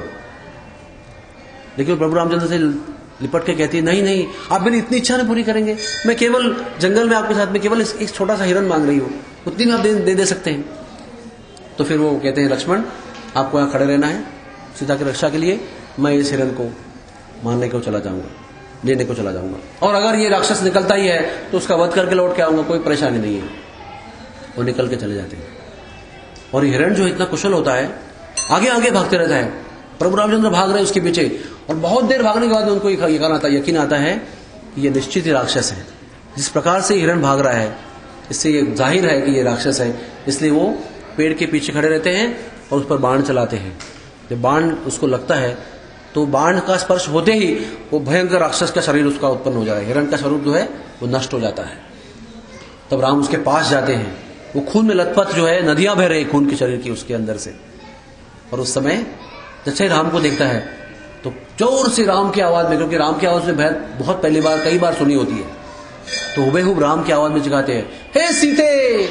लेकिन प्रभु रामचंद्र से लिपट के कहती है, नहीं नहीं, आप मेरी इतनी इच्छा नहीं पूरी करेंगे, मैं केवल जंगल में आपके साथ में केवल एक छोटा सा हिरण मांग रही हूं, उतनी में आप दे, दे दे सकते हैं। तो फिर वो कहते हैं, लक्ष्मण आपको यहां खड़े रहना है सीता की रक्षा के लिए, मैं इस हिरण को मारने को चला जाऊंगा, लेने को चला जाऊंगा, और अगर ये राक्षस निकलता ही है तो उसका वध करके लौट के आऊंगा, कोई परेशानी नहीं है। वो निकल के चले जाते हैं। और ये हिरण जो इतना कुशल होता है, आगे आगे भागते रहता है। प्रभु रामचंद्र भाग रहे हैं उसके पीछे, और बहुत देर भागने के बाद उनको यकीन आता यकीन आता है कि ये निश्चित ही राक्षस है। जिस प्रकार से हिरण भाग रहा है, इससे ये जाहिर है कि ये राक्षस है। इसलिए वो पेड़ के पीछे खड़े रहते हैं और उस पर बाण चलाते हैं। जब बाण उसको लगता है तो बाण का स्पर्श होते ही वो भयंकर राक्षस का शरीर उसका उत्पन्न हो जाता है, हिरण का स्वरूप जो है वो नष्ट हो जाता है। तब राम उसके पास जाते हैं, वो खून में लथपथ जो है, नदियां बह रही खून के शरीर की उसके अंदर से। और उस समय जैसे राम को देखता है तो जोर से राम की आवाज में, क्योंकि राम की आवाज में बहुत पहली बार कई बार सुनी होती है, तो हुबेहूब राम की आवाज में चिल्लाते हैं, हे सीते,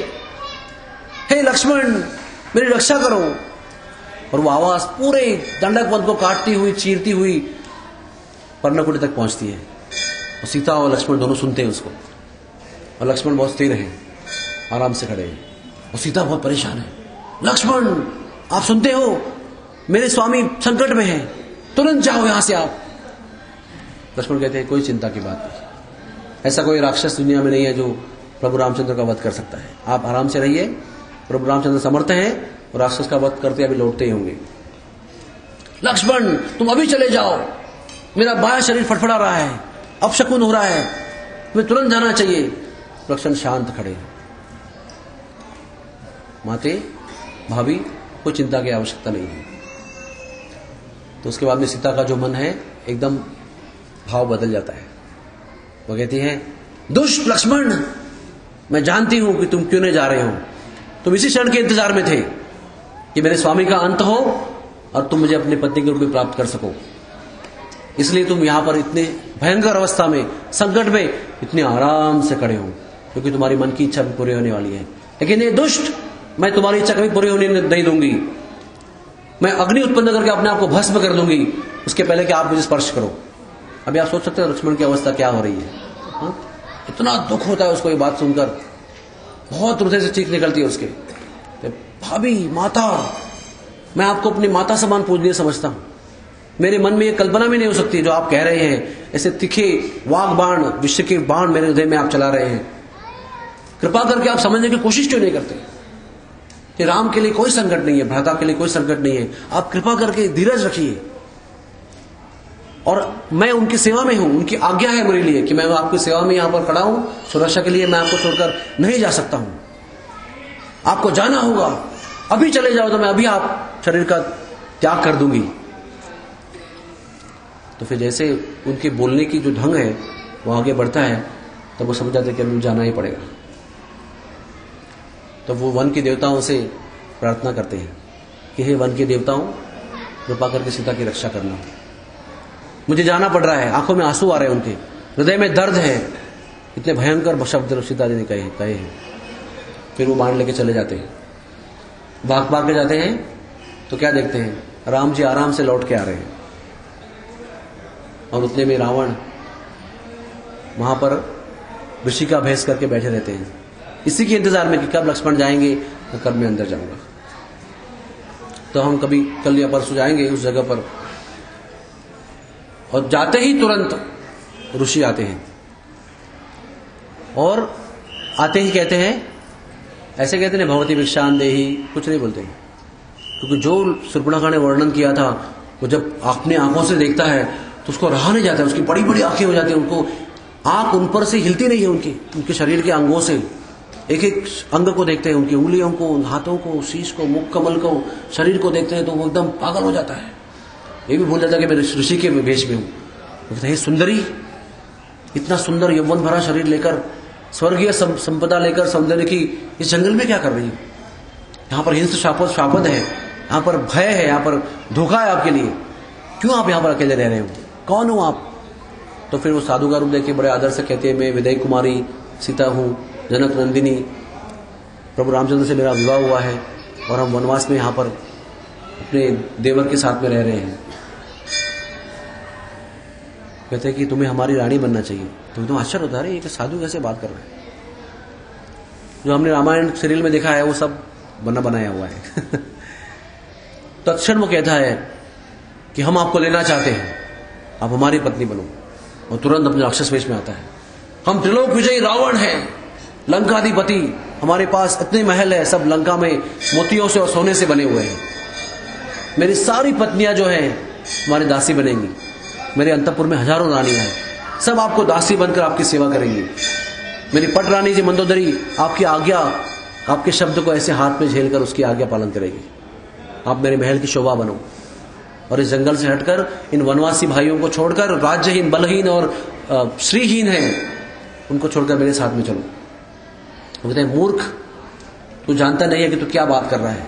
हे लक्ष्मण, मेरी रक्षा करो। और वो आवाज पूरे दंडक वन को काटती हुई, चीरती हुई पर्णकुटी तक पहुंचती है। और सीता और लक्ष्मण दोनों सुनते हैं उसको। और लक्ष्मण बहुत स्थिर है, आराम से खड़े हैं, और सीता बहुत परेशान है। लक्ष्मण आप सुनते हो, मेरे स्वामी संकट में हैं, तुरंत जाओ यहां से आप। लक्ष्मण कहते हैं, कोई चिंता की बात नहीं, ऐसा कोई राक्षस दुनिया में नहीं है जो प्रभु रामचंद्र का वध कर सकता है, आप आराम से रहिए, प्रभु रामचंद्र समर्थ हैं, और राक्षस का वध करते अभी लौटते ही होंगे। लक्ष्मण तुम अभी चले जाओ, मेरा बाया शरीर फटफड़ा रहा है, अपशकुन हो रहा है, तुम्हें तुरंत जाना चाहिए। लक्ष्मण शांत खड़े, माते भाभी कोई चिंता की आवश्यकता नहीं है। तो उसके बाद में सीता का जो मन है एकदम भाव बदल जाता है। वो कहती है, दुष्ट लक्ष्मण, मैं जानती हूं कि तुम क्यों नहीं जा रहे हो, तुम इसी क्षण के इंतजार में थे कि मेरे स्वामी का अंत हो और तुम मुझे अपनी पत्नी के रूप में प्राप्त कर सको, इसलिए तुम यहां पर इतने भयंकर अवस्था में, संकट में इतने आराम से खड़े हो, क्योंकि तुम्हारी मन की इच्छा भी पूरी होने वाली है। लेकिन ये दुष्ट, मैं तुम्हारी इच्छा कभी पूरी होने नहीं दूंगी, मैं अग्नि उत्पन्न करके अपने आप को भस्म कर दूंगी, उसके पहले कि आप मुझे स्पर्श करो। अभी आप सोच सकते हो लक्ष्मण की अवस्था क्या हो रही है। हा? इतना दुख होता है उसको ये बात सुनकर, बहुत हृदय से चीख निकलती है उसके, भाभी माता, मैं आपको अपनी माता समान पूजनीय समझता हूं, मेरे मन में ये कल्पना भी नहीं हो सकती जो आप कह रहे हैं, ऐसे तीखे वाग बाण, विश्व के बाण मेरे हृदय में आप चला रहे हैं। कृपा करके आप समझने की कोशिश क्यों नहीं करते कि राम के लिए कोई संकट नहीं है, भ्राता के लिए कोई संकट नहीं है, आप कृपा करके धीरज रखिए। और मैं उनकी सेवा में हूं, उनकी आज्ञा है मेरे लिए कि मैं आपकी सेवा में यहां पर खड़ा हूं, सुरक्षा के लिए मैं आपको छोड़कर नहीं जा सकता हूं, आपको जाना होगा, अभी चले जाओ तो मैं अभी आप शरीर का त्याग कर दूंगी। तो फिर जैसे उनके बोलने की जो ढंग है वो आगे बढ़ता है, तब तो वो समझ जाते कि हमें जाना ही पड़ेगा। तो वो वन के देवताओं से प्रार्थना करते हैं कि हे वन के देवताओं, कृपा करके सीता की रक्षा करना, मुझे जाना पड़ रहा है, आंखों में आंसू आ रहे हैं, उनके हृदय में दर्द है, इतने भयंकर शब्द सीता जी ने कहे कहे हैं। फिर वो बाण लेके चले जाते हैं, भाग भाग के जाते हैं, तो क्या देखते हैं, राम जी आराम से लौट के आ रहे हैं, और उतने में रावण वहां पर ऋषि का भेष करके बैठे रहते हैं, इसी के इंतजार में कि कब लक्ष्मण जाएंगे तो कब मैं अंदर जाऊंगा। तो हम कभी कल या परसों जाएंगे उस जगह पर, और जाते ही तुरंत ऋषि आते हैं, और आते ही कहते हैं, ऐसे कहते हैं भगवती भिक्षान देही, कुछ नहीं बोलते, क्योंकि जो शूर्पणखा ने वर्णन किया था वो जब अपने आंखों से देखता है तो उसको रहा नहीं जाता है, उसकी बड़ी बड़ी आंखें हो जाती हैं, उनको आंख उन पर से हिलती नहीं है, उनकी उनके शरीर के अंगों से एक एक अंग को देखते हैं, उनकी उंगलियों को, हाथों को, शीश को, मुख कमल को, शरीर को देखते हैं तो वो एकदम पागल हो जाता है। ये भी भूल जाता है कि मैं ऋषि के वेश में हूं। वो कहते हैं सुंदरी, इतना सुंदर यौवन भरा शरीर लेकर, स्वर्गीय संपदा लेकर, सौंदर्य की इस जंगल में क्या कर रही है? यहाँ पर हिंस शापद शापद है, यहाँ पर भय है, यहाँ पर धोखा है आपके लिए, क्यों आप यहाँ पर अकेले रह रहे हो? कौन हो आप? तो फिर वो साधु का रूप देख के बड़े आदर से कहते हैं मैं विदय कुमारी सीता हूँ, जनक नंदिनी, प्रभु रामचंद्र से मेरा विवाह हुआ है और हम वनवास में यहाँ पर अपने देवर के साथ में रह रहे हैं। कहते हैं कि तुम्हें हमारी रानी बनना चाहिए। तो एकदम आश्चर्य होता है, ये साधु कैसे बात कर रहे हैं? जो हमने रामायण सीरियल में देखा है वो सब बना बनाया हुआ है। तत्क्षण वो कहता है कि हम आपको लेना चाहते हैं, आप हमारी पत्नी बनो, और तुरंत अपने राक्षस वेश में आता है। हम त्रिलोक विजयी रावण हैं, लंकाधिपति, हमारे पास इतने महल है, सब लंका में मोतियों से और सोने से बने हुए हैं। मेरी सारी पत्नियां जो हैं हमारी दासी बनेंगी, मेरे अंतपुर में हजारों रानियां हैं, सब आपको दासी बनकर आपकी सेवा करेंगी। मेरी पट रानी जी मंदोदरी आपकी आज्ञा, आपके शब्द को ऐसे हाथ में झेलकर उसकी आज्ञा पालन करेगी। आप मेरे महल की शोभा बनो, और इस जंगल से हटकर इन वनवासी भाइयों को छोड़कर, राज्यहीन, बलहीन और श्रीहीन हैं, उनको छोड़कर मेरे साथ में चलो। वो कहते हैं मूर्ख, तू जानता नहीं है कि तू क्या बात कर रहा है,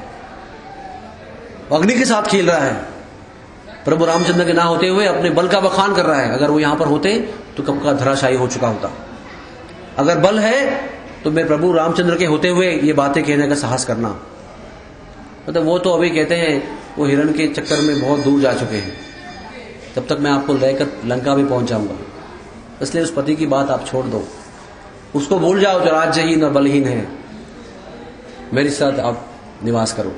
अग्नि के साथ खेल रहा है। प्रभु रामचंद्र के ना होते हुए अपने बल का बखान कर रहा है। अगर वो यहां पर होते तो कब का धराशायी हो चुका होता। अगर बल है तो मैं प्रभु रामचंद्र के होते हुए ये बातें कहने का साहस करना। मतलब वो तो अभी कहते हैं वो हिरण के चक्कर में बहुत दूर जा चुके हैं, तब तक मैं आपको लेकर लंका भी पहुंच जाऊंगा। इसलिए उस पति की बात आप छोड़ दो, उसको भूल जाओ जो राज्यहीन और बलहीन है, मेरे साथ आप निवास करो।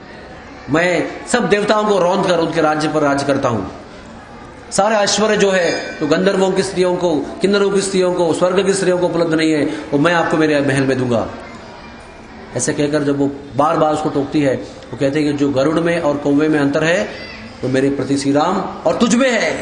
मैं सब देवताओं को रौंद कर उनके राज्य पर राज्य करता हूं। सारे ऐश्वर्य जो है तो गंधर्वों की स्त्रियों को, किन्नरों की स्त्रियों को, स्वर्ग की स्त्रियों को उपलब्ध नहीं है, वो मैं आपको मेरे महल में दूंगा। ऐसे कहकर जब वो बार बार उसको टोकती है, वो कहते हैं कि जो गरुड़ में और कौवे में अंतर है वो मेरे प्रति श्री राम और तुझ में है।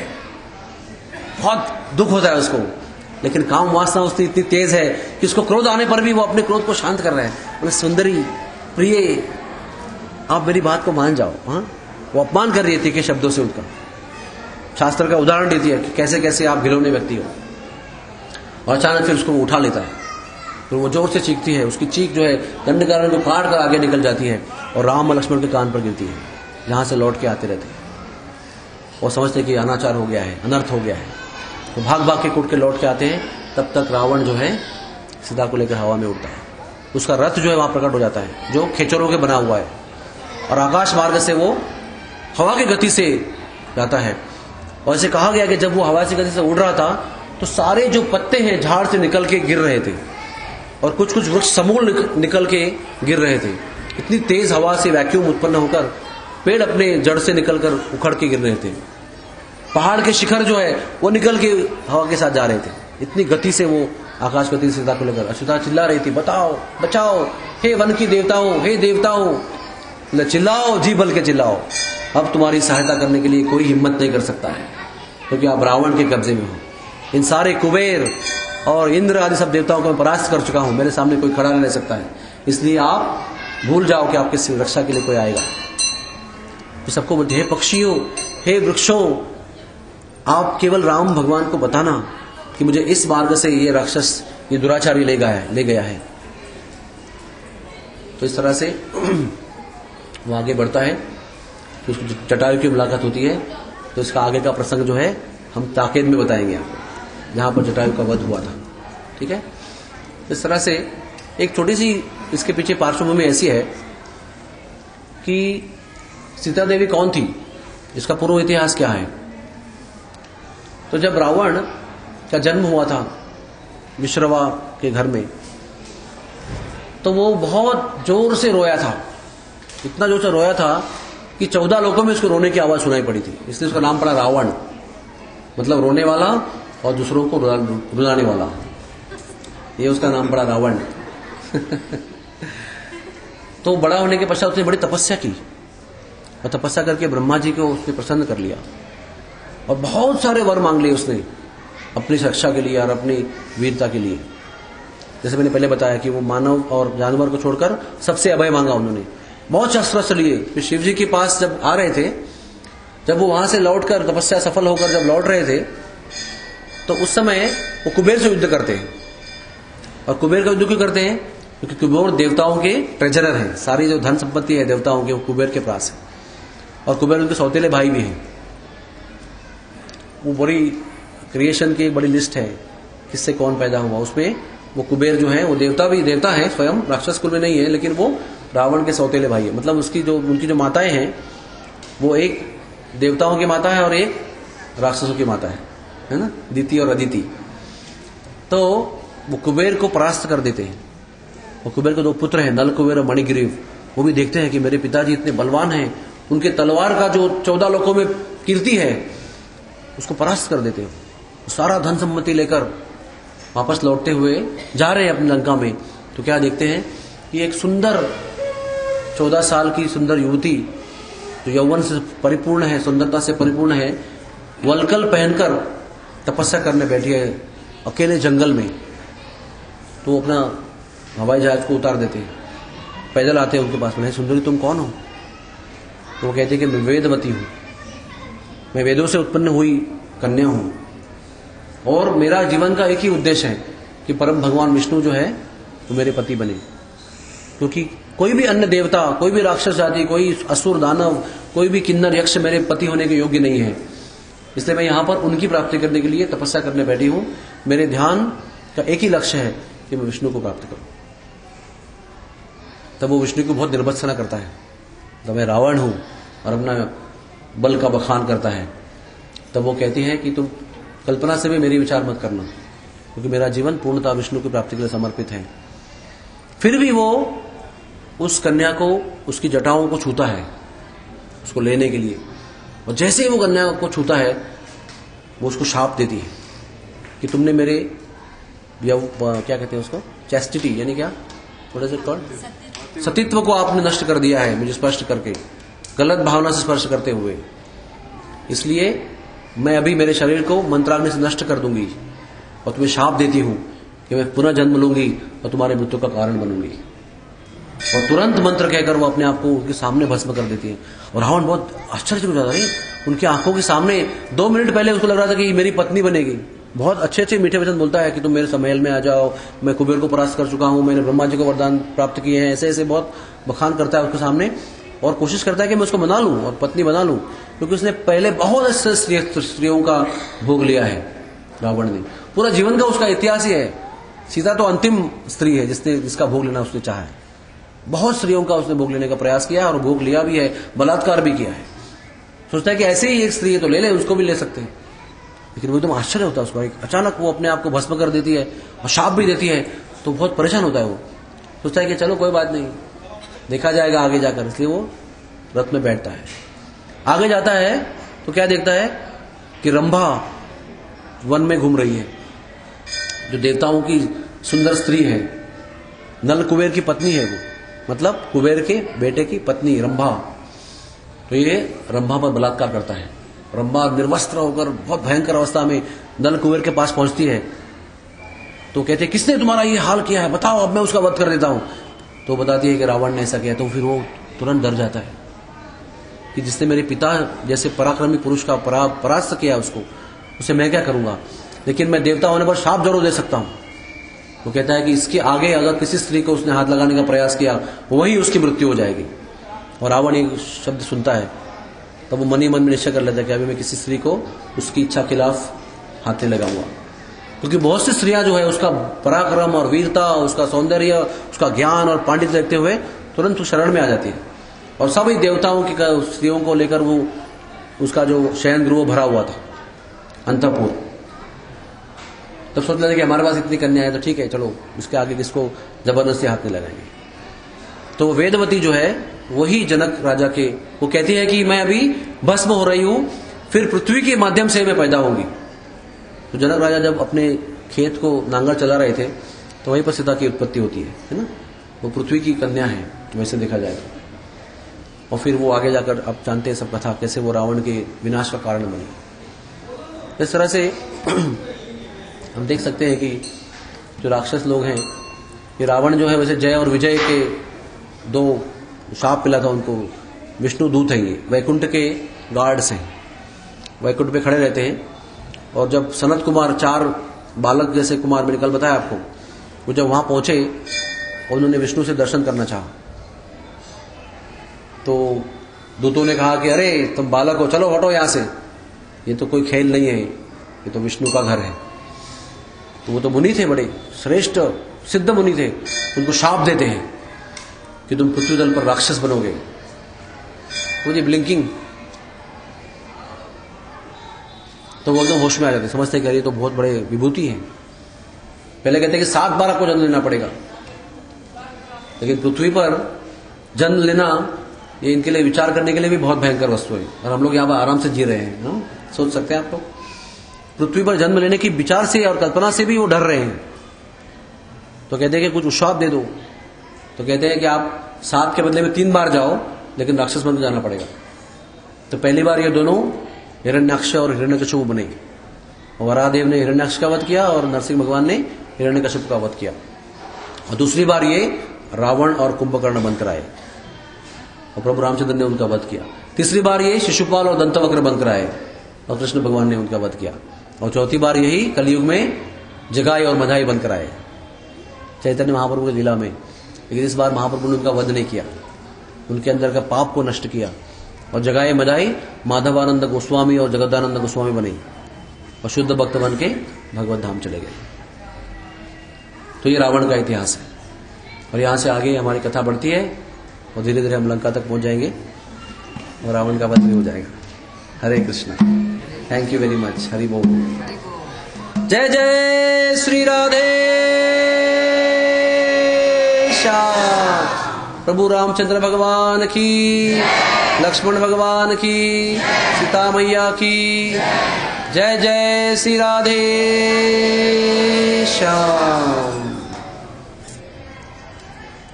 बहुत दुख होता है उसको, लेकिन काम वासना उसकी इतनी तेज है कि उसको क्रोध आने पर भी वो अपने क्रोध को शांत कर रहे हैं। बोले सुंदरी, प्रिय, आप मेरी बात को मान जाओ। हाँ, वो अपमान कर रही थी के शब्दों से उनका। शास्त्र का उदाहरण देती है कि कैसे कैसे आप घिनौने व्यक्ति हो। और अचानक फिर उसको उठा लेता है, फिर वो जोर से चीखती है। उसकी चीख जो है दंडकारण्य को काट कर आगे निकल जाती है और राम और लक्ष्मण के कान पर गिरती है, जहां से लौट के आते रहते हैं। वो समझते कि अनाचार हो गया है, अनर्थ हो गया है, तो भाग भाग के कूट के लौट के आते हैं। तब तक रावण जो है सीता को लेकर हवा में उड़ता है। उसका रथ जो है वहां प्रकट हो जाता है, जो खेचरों के बना हुआ है, और आकाश मार्ग से वो हवा की गति से जाता है। और ऐसे कहा गया कि जब वो हवा की गति से उड़ रहा था तो सारे जो पत्ते हैं झाड़ से निकल के गिर रहे थे, और कुछ कुछ वृक्ष समूल निकल के गिर रहे थे। इतनी तेज हवा से वैक्यूम उत्पन्न होकर पेड़ अपने जड़ से निकलकर उखड़ के गिर रहे थे। पहाड़ के शिखर जो है वो निकल के हवा के साथ जा रहे थे। इतनी गति से वो आकाश गति सीता को लेकर अश्वत्था चिल्ला रही थी, बताओ बचाओ, हे वन की देवताओं, हे देवताओं, चिल्लाओ, जी बल के चिल्लाओ। अब तुम्हारी सहायता करने के लिए कोई हिम्मत नहीं कर सकता है, क्योंकि आप रावण के कब्जे में हो। इन सारे कुबेर और इंद्र आदि सब देवताओं को मैं परास्त कर चुका हूं, मेरे सामने कोई खड़ा नहीं रह सकता है। इसलिए आप भूल जाओ कि आपकी रक्षा के लिए कोई आएगा। तो सबको बोलते, हे पक्षियों, हे वृक्षों, आप केवल राम भगवान को बताना कि मुझे इस मार्ग से ये राक्षस, ये दुराचारी ले गया है ले गया है तो इस तरह से वो आगे बढ़ता है। तो उसको जटायु की मुलाकात होती है, तो इसका आगे का प्रसंग जो है हम ताकीद में बताएंगे आपको, जहां पर जटायु का वध हुआ था। ठीक है, इस तरह से एक छोटी सी इसके पीछे पार्श्वभूमि ऐसी है कि सीता देवी कौन थी, इसका पूर्व इतिहास क्या है। तो जब रावण का जन्म हुआ था विश्रवा के घर में, तो वो बहुत जोर से रोया था, इतना जोर से रोया था कि चौदह लोगों में उसको रोने की आवाज सुनाई पड़ी थी। इसलिए उसका नाम पड़ा रावण, मतलब रोने वाला और दूसरों को रुलाने वाला, ये उसका नाम पड़ा रावण। तो बड़ा होने के पश्चात उसने बड़ी तपस्या की, और तपस्या करके ब्रह्मा जी को उसने प्रसन्न कर लिया, और बहुत सारे वर मांग लिए उसने अपनी रक्षा के लिए और अपनी वीरता के लिए। जैसे मैंने पहले बताया कि वो मानव और जानवर को छोड़कर सबसे अभय मांगा उन्होंने, बहुत शस्त्र लिए। फिर शिव जी के पास जब आ रहे थे, जब वो वहां से लौटकर तपस्या सफल होकर जब लौट रहे थे, तो उस समय वो कुबेर से युद्ध करते हैं। और कुबेर का युद्ध क्यों करते हैं? क्योंकि कुबेर देवताओं के ट्रेजरर हैं, सारी जो धन संपत्ति है देवताओं के वो कुबेर के पास है, और कुबेर उनके सौतेले भाई भी हैं। वो बड़ी क्रिएशन की एक बड़ी लिस्ट है, किससे कौन पैदा हुआ, उसमें वो कुबेर जो है वो देवता भी देवता है, स्वयं राक्षस कुल में नहीं है, लेकिन वो रावण के सौतेले भाई है। मतलब उसकी जो उनकी जो माताएं हैं वो एक देवताओं की माता है और एक राक्षसों की माता है, है ना, दिति और अदिति। तो वो कुबेर को परास्त कर देते हैं। वो कुबेर के दो पुत्र हैं, नल कुबेर और मणिग्रीव, वो भी देखते हैं कि मेरे पिताजी इतने बलवान हैं, उनके तलवार का जो चौदह लोकों में कीर्ति है उसको परास्त कर देते हैं। सारा धन सम्पत्ति लेकर वापस लौटते हुए जा रहे हैं अपनी लंका में, तो क्या देखते हैं कि एक सुंदर चौदह साल की सुंदर युवती जो यौवन से परिपूर्ण है, सुंदरता से परिपूर्ण है, वलकल पहनकर तपस्या करने बैठी है अकेले जंगल में। तो वो अपना हवाई जहाज को उतार देते हैं, पैदल आते हैं उनके पास में, सुंदरी तुम कौन हो? तो वो कहते हैं कि मैं वेदवती हूं, मैं वेदों से उत्पन्न हुई कन्या हूं, और मेरा जीवन का एक ही उद्देश्य है कि परम भगवान विष्णु जो है वो मेरे पति बने। क्योंकि कोई भी अन्य देवता, कोई भी राक्षस जाति, कोई असुर दानव, कोई भी किन्नर यक्ष मेरे पति होने के योग्य नहीं है, इसलिए मैं यहां पर उनकी प्राप्ति करने के लिए तपस्या करने बैठी हूं। मेरे ध्यान का एक ही लक्ष्य है कि मैं विष्णु को प्राप्त करूं। तब वो विष्णु को बहुत निर्भत्सना करता है, तब मैं रावण हूं और अपना बल का बखान करता है। तब वो कहती है कि तुम कल्पना से भी मेरी विचार मत करना, क्योंकि मेरा जीवन पूर्णतः विष्णु की प्राप्ति के लिए समर्पित है। फिर भी वो उस कन्या को, उसकी जटाओं को छूता है उसको लेने के लिए, और जैसे ही वो कन्या को छूता है वो उसको शाप देती है कि तुमने मेरे या क्या कहते हैं उसको, चैस्टिटी यानी क्या, व्हाट इज इट कॉल्ड, सतीत्व को आपने नष्ट कर दिया है मुझे स्पर्श करके, गलत भावना से स्पर्श करते हुए। इसलिए मैं अभी मेरे शरीर को मंत्राग्नि से नष्ट कर दूंगी और तुम्हें शाप देती हूं कि मैं पुनः जन्म लूंगी और तुम्हारे मृत्यु का कारण बनूंगी। और तुरंत मंत्र कहकर वो अपने आप को उनके सामने भस्म कर देती है। और रावण बहुत आश्चर्य हो जाता है, उनकी आंखों के सामने दो मिनट पहले उसको लग रहा था कि मेरी पत्नी बनेगी, बहुत अच्छे अच्छे मीठे वचन बोलता है कि तुम मेरे महल में आ जाओ, मैं कुबेर को परास्त कर चुका हूं, मैंने ब्रह्मा जी को वरदान प्राप्त किए हैं, ऐसे ऐसे बहुत बखान करता है उसके सामने, और कोशिश करता है कि मैं उसको बना लूं और पत्नी बना लूं, क्योंकि उसने पहले बहुत ऐसे स्त्रियों का भोग लिया है। रावण ने पूरा जीवन का उसका इतिहास ही है। सीता तो अंतिम स्त्री है जिसने जिसका भोग लेना उसने चाहा है। बहुत स्त्रियों का उसने भोग लेने का प्रयास किया और भोग लिया भी है, बलात्कार भी किया है। सोचता है कि ऐसे ही एक स्त्री है तो ले ले, उसको भी ले सकते हैं। लेकिन वो एकदम आश्चर्य होता है उसको, एक अचानक वो अपने आप को भस्म कर देती है और शाप भी देती है, तो बहुत परेशान होता है वो। सोचता है कि चलो कोई बात नहीं, देखा जाएगा आगे जाकर। इसलिए वो रथ में बैठता है, आगे जाता है तो क्या देखता है कि रंभा वन में घूम रही है, जो देवताओं की सुंदर स्त्री है, नल कुबेर की पत्नी है वो, मतलब कुबेर के बेटे की पत्नी रंभा। तो ये रंभा पर बलात्कार करता है। रंभा निर्वस्त्र होकर बहुत भयंकर अवस्था में नल कुबेर के पास पहुंचती है, तो कहते हैं किसने तुम्हारा ये हाल किया है, बताओ, अब मैं उसका वध कर देता हूं। तो बताती है कि रावण ने ऐसा किया। तो फिर वो तुरंत डर जाता है कि जिसने मेरे पिता जैसे पराक्रमी पुरुष का परा, परास्त किया उसको, उसे मैं क्या करूंगा, लेकिन मैं देवता होने पर शाप जरूर दे सकता हूं। वो कहता है कि इसके आगे अगर किसी स्त्री को उसने हाथ लगाने का प्रयास किया वही उसकी मृत्यु हो जाएगी। और रावण ये शब्द सुनता है तब वो मन ही मन में निश्चय कर लेता है कि अभी मैं किसी स्त्री को उसकी इच्छा के खिलाफ हाथ नहीं लगाऊंगा, क्योंकि बहुत सी स्त्रियां जो है उसका पराक्रम और वीरता, उसका सौंदर्य, उसका ज्ञान और पांडित्य देखते हुए तुरंत शरण में आ जाती है। और सभी देवताओं की स्त्रियों को लेकर वो उसका जो शयन गृह भरा हुआ था अंतपुर, तब सोच लेते कि हमारे पास इतनी कन्या है तो ठीक है, चलो इसके आगे किसको जबरदस्ती हाथ नहीं लगाएंगे। तो वेदवती जो है वही जनक राजा के, वो कहती है कि मैं अभी भस्म हो रही हूं, फिर पृथ्वी के माध्यम से मैं पैदा होंगी। तो जनक राजा जब अपने खेत को नांगर चला रहे थे तो वहीं पर सीता की उत्पत्ति होती है, है ना, वो पृथ्वी की कन्या है वैसे देखा जाए तो। और फिर वो आगे जाकर आप जानते हैं सब कथा, कैसे वो रावण के विनाश का कारण बनी। इस तरह से हम देख सकते हैं कि जो राक्षस लोग हैं कि रावण जो है वैसे जय और विजय के दो शाप मिला था उनको। विष्णु दूत हैं, ये वैकुंठ के गार्ड्स हैं, वैकुंठ पे खड़े रहते हैं। और जब सनत कुमार, चार बालक जैसे कुमार मैंने कल बताया आपको, वो जब वहां पहुंचे और उन्होंने विष्णु से दर्शन करना चाहा, तो दूतों ने कहा कि अरे तुम बालक हो, चलो हटो यहां से, ये तो कोई खेल नहीं है, ये तो विष्णु का घर है। तो वो तो मुनि थे, बड़े श्रेष्ठ सिद्ध मुनि थे, उनको शाप देते हैं कि तुम पृथ्वी तल पर राक्षस बनोगे। तो ये ब्लिंकिंग, तो वो एकदम होश में आ जाते, समझते कि ये तो बहुत बड़े विभूति हैं। पहले कहते हैं कि सात बार आपको जन्म लेना पड़ेगा, लेकिन पृथ्वी पर जन्म लेना ये इनके लिए, विचार करने के लिए भी बहुत भयंकर वस्तु है। और हम लोग यहाँ पर आराम से जी रहे हैं, ना? सोच सकते हैं आप लोग, पृथ्वी पर जन्म लेने की विचार से और कल्पना से भी वो डर रहे हैं। तो कहते हैं कि कुछ उशाप दे दो, तो कहते हैं कि आप सात के बदले में तीन बार जाओ, लेकिन राक्षस बन के जाना पड़ेगा। तो पहली बार ये दोनों हिरण्याक्ष और हिरण्यकशिपु बने, वराहदेव ने हिरण्याक्ष का वध किया और नरसिंह भगवान ने हिरण्यकशिपु का वध किया। और दूसरी बार ये रावण और कुंभकर्ण बनकर आए और प्रभु रामचंद्र ने उनका वध किया। तीसरी बार ये शिशुपाल और दंतवक्र बनकर आए और कृष्ण भगवान ने उनका वध किया। और चौथी बार यही कलयुग में जगाई और मधाई बनकर आए चैतन्य महाप्रभु की लीला में। लेकिन इस बार महाप्रभु ने उनका वध नहीं किया, उनके अंदर का पाप को नष्ट किया और जगाए मधाई माधवानंद गोस्वामी और जगदानंद गोस्वामी बने और शुद्ध भक्त बन के भगवत धाम चले गए। तो ये रावण का इतिहास है। और यहां से आगे हमारी कथा बढ़ती है और धीरे धीरे हम लंका तक पहुंच जाएंगे और रावण का वध भी हो जाएगा। Hare Krishna, thank you very much. Hari बोल। जय जय श्री राधे श्याम। प्रभु रामचंद्र भगवान की, लक्ष्मण भगवान की, सीता मैया की जय। जय श्री राधे श्याम।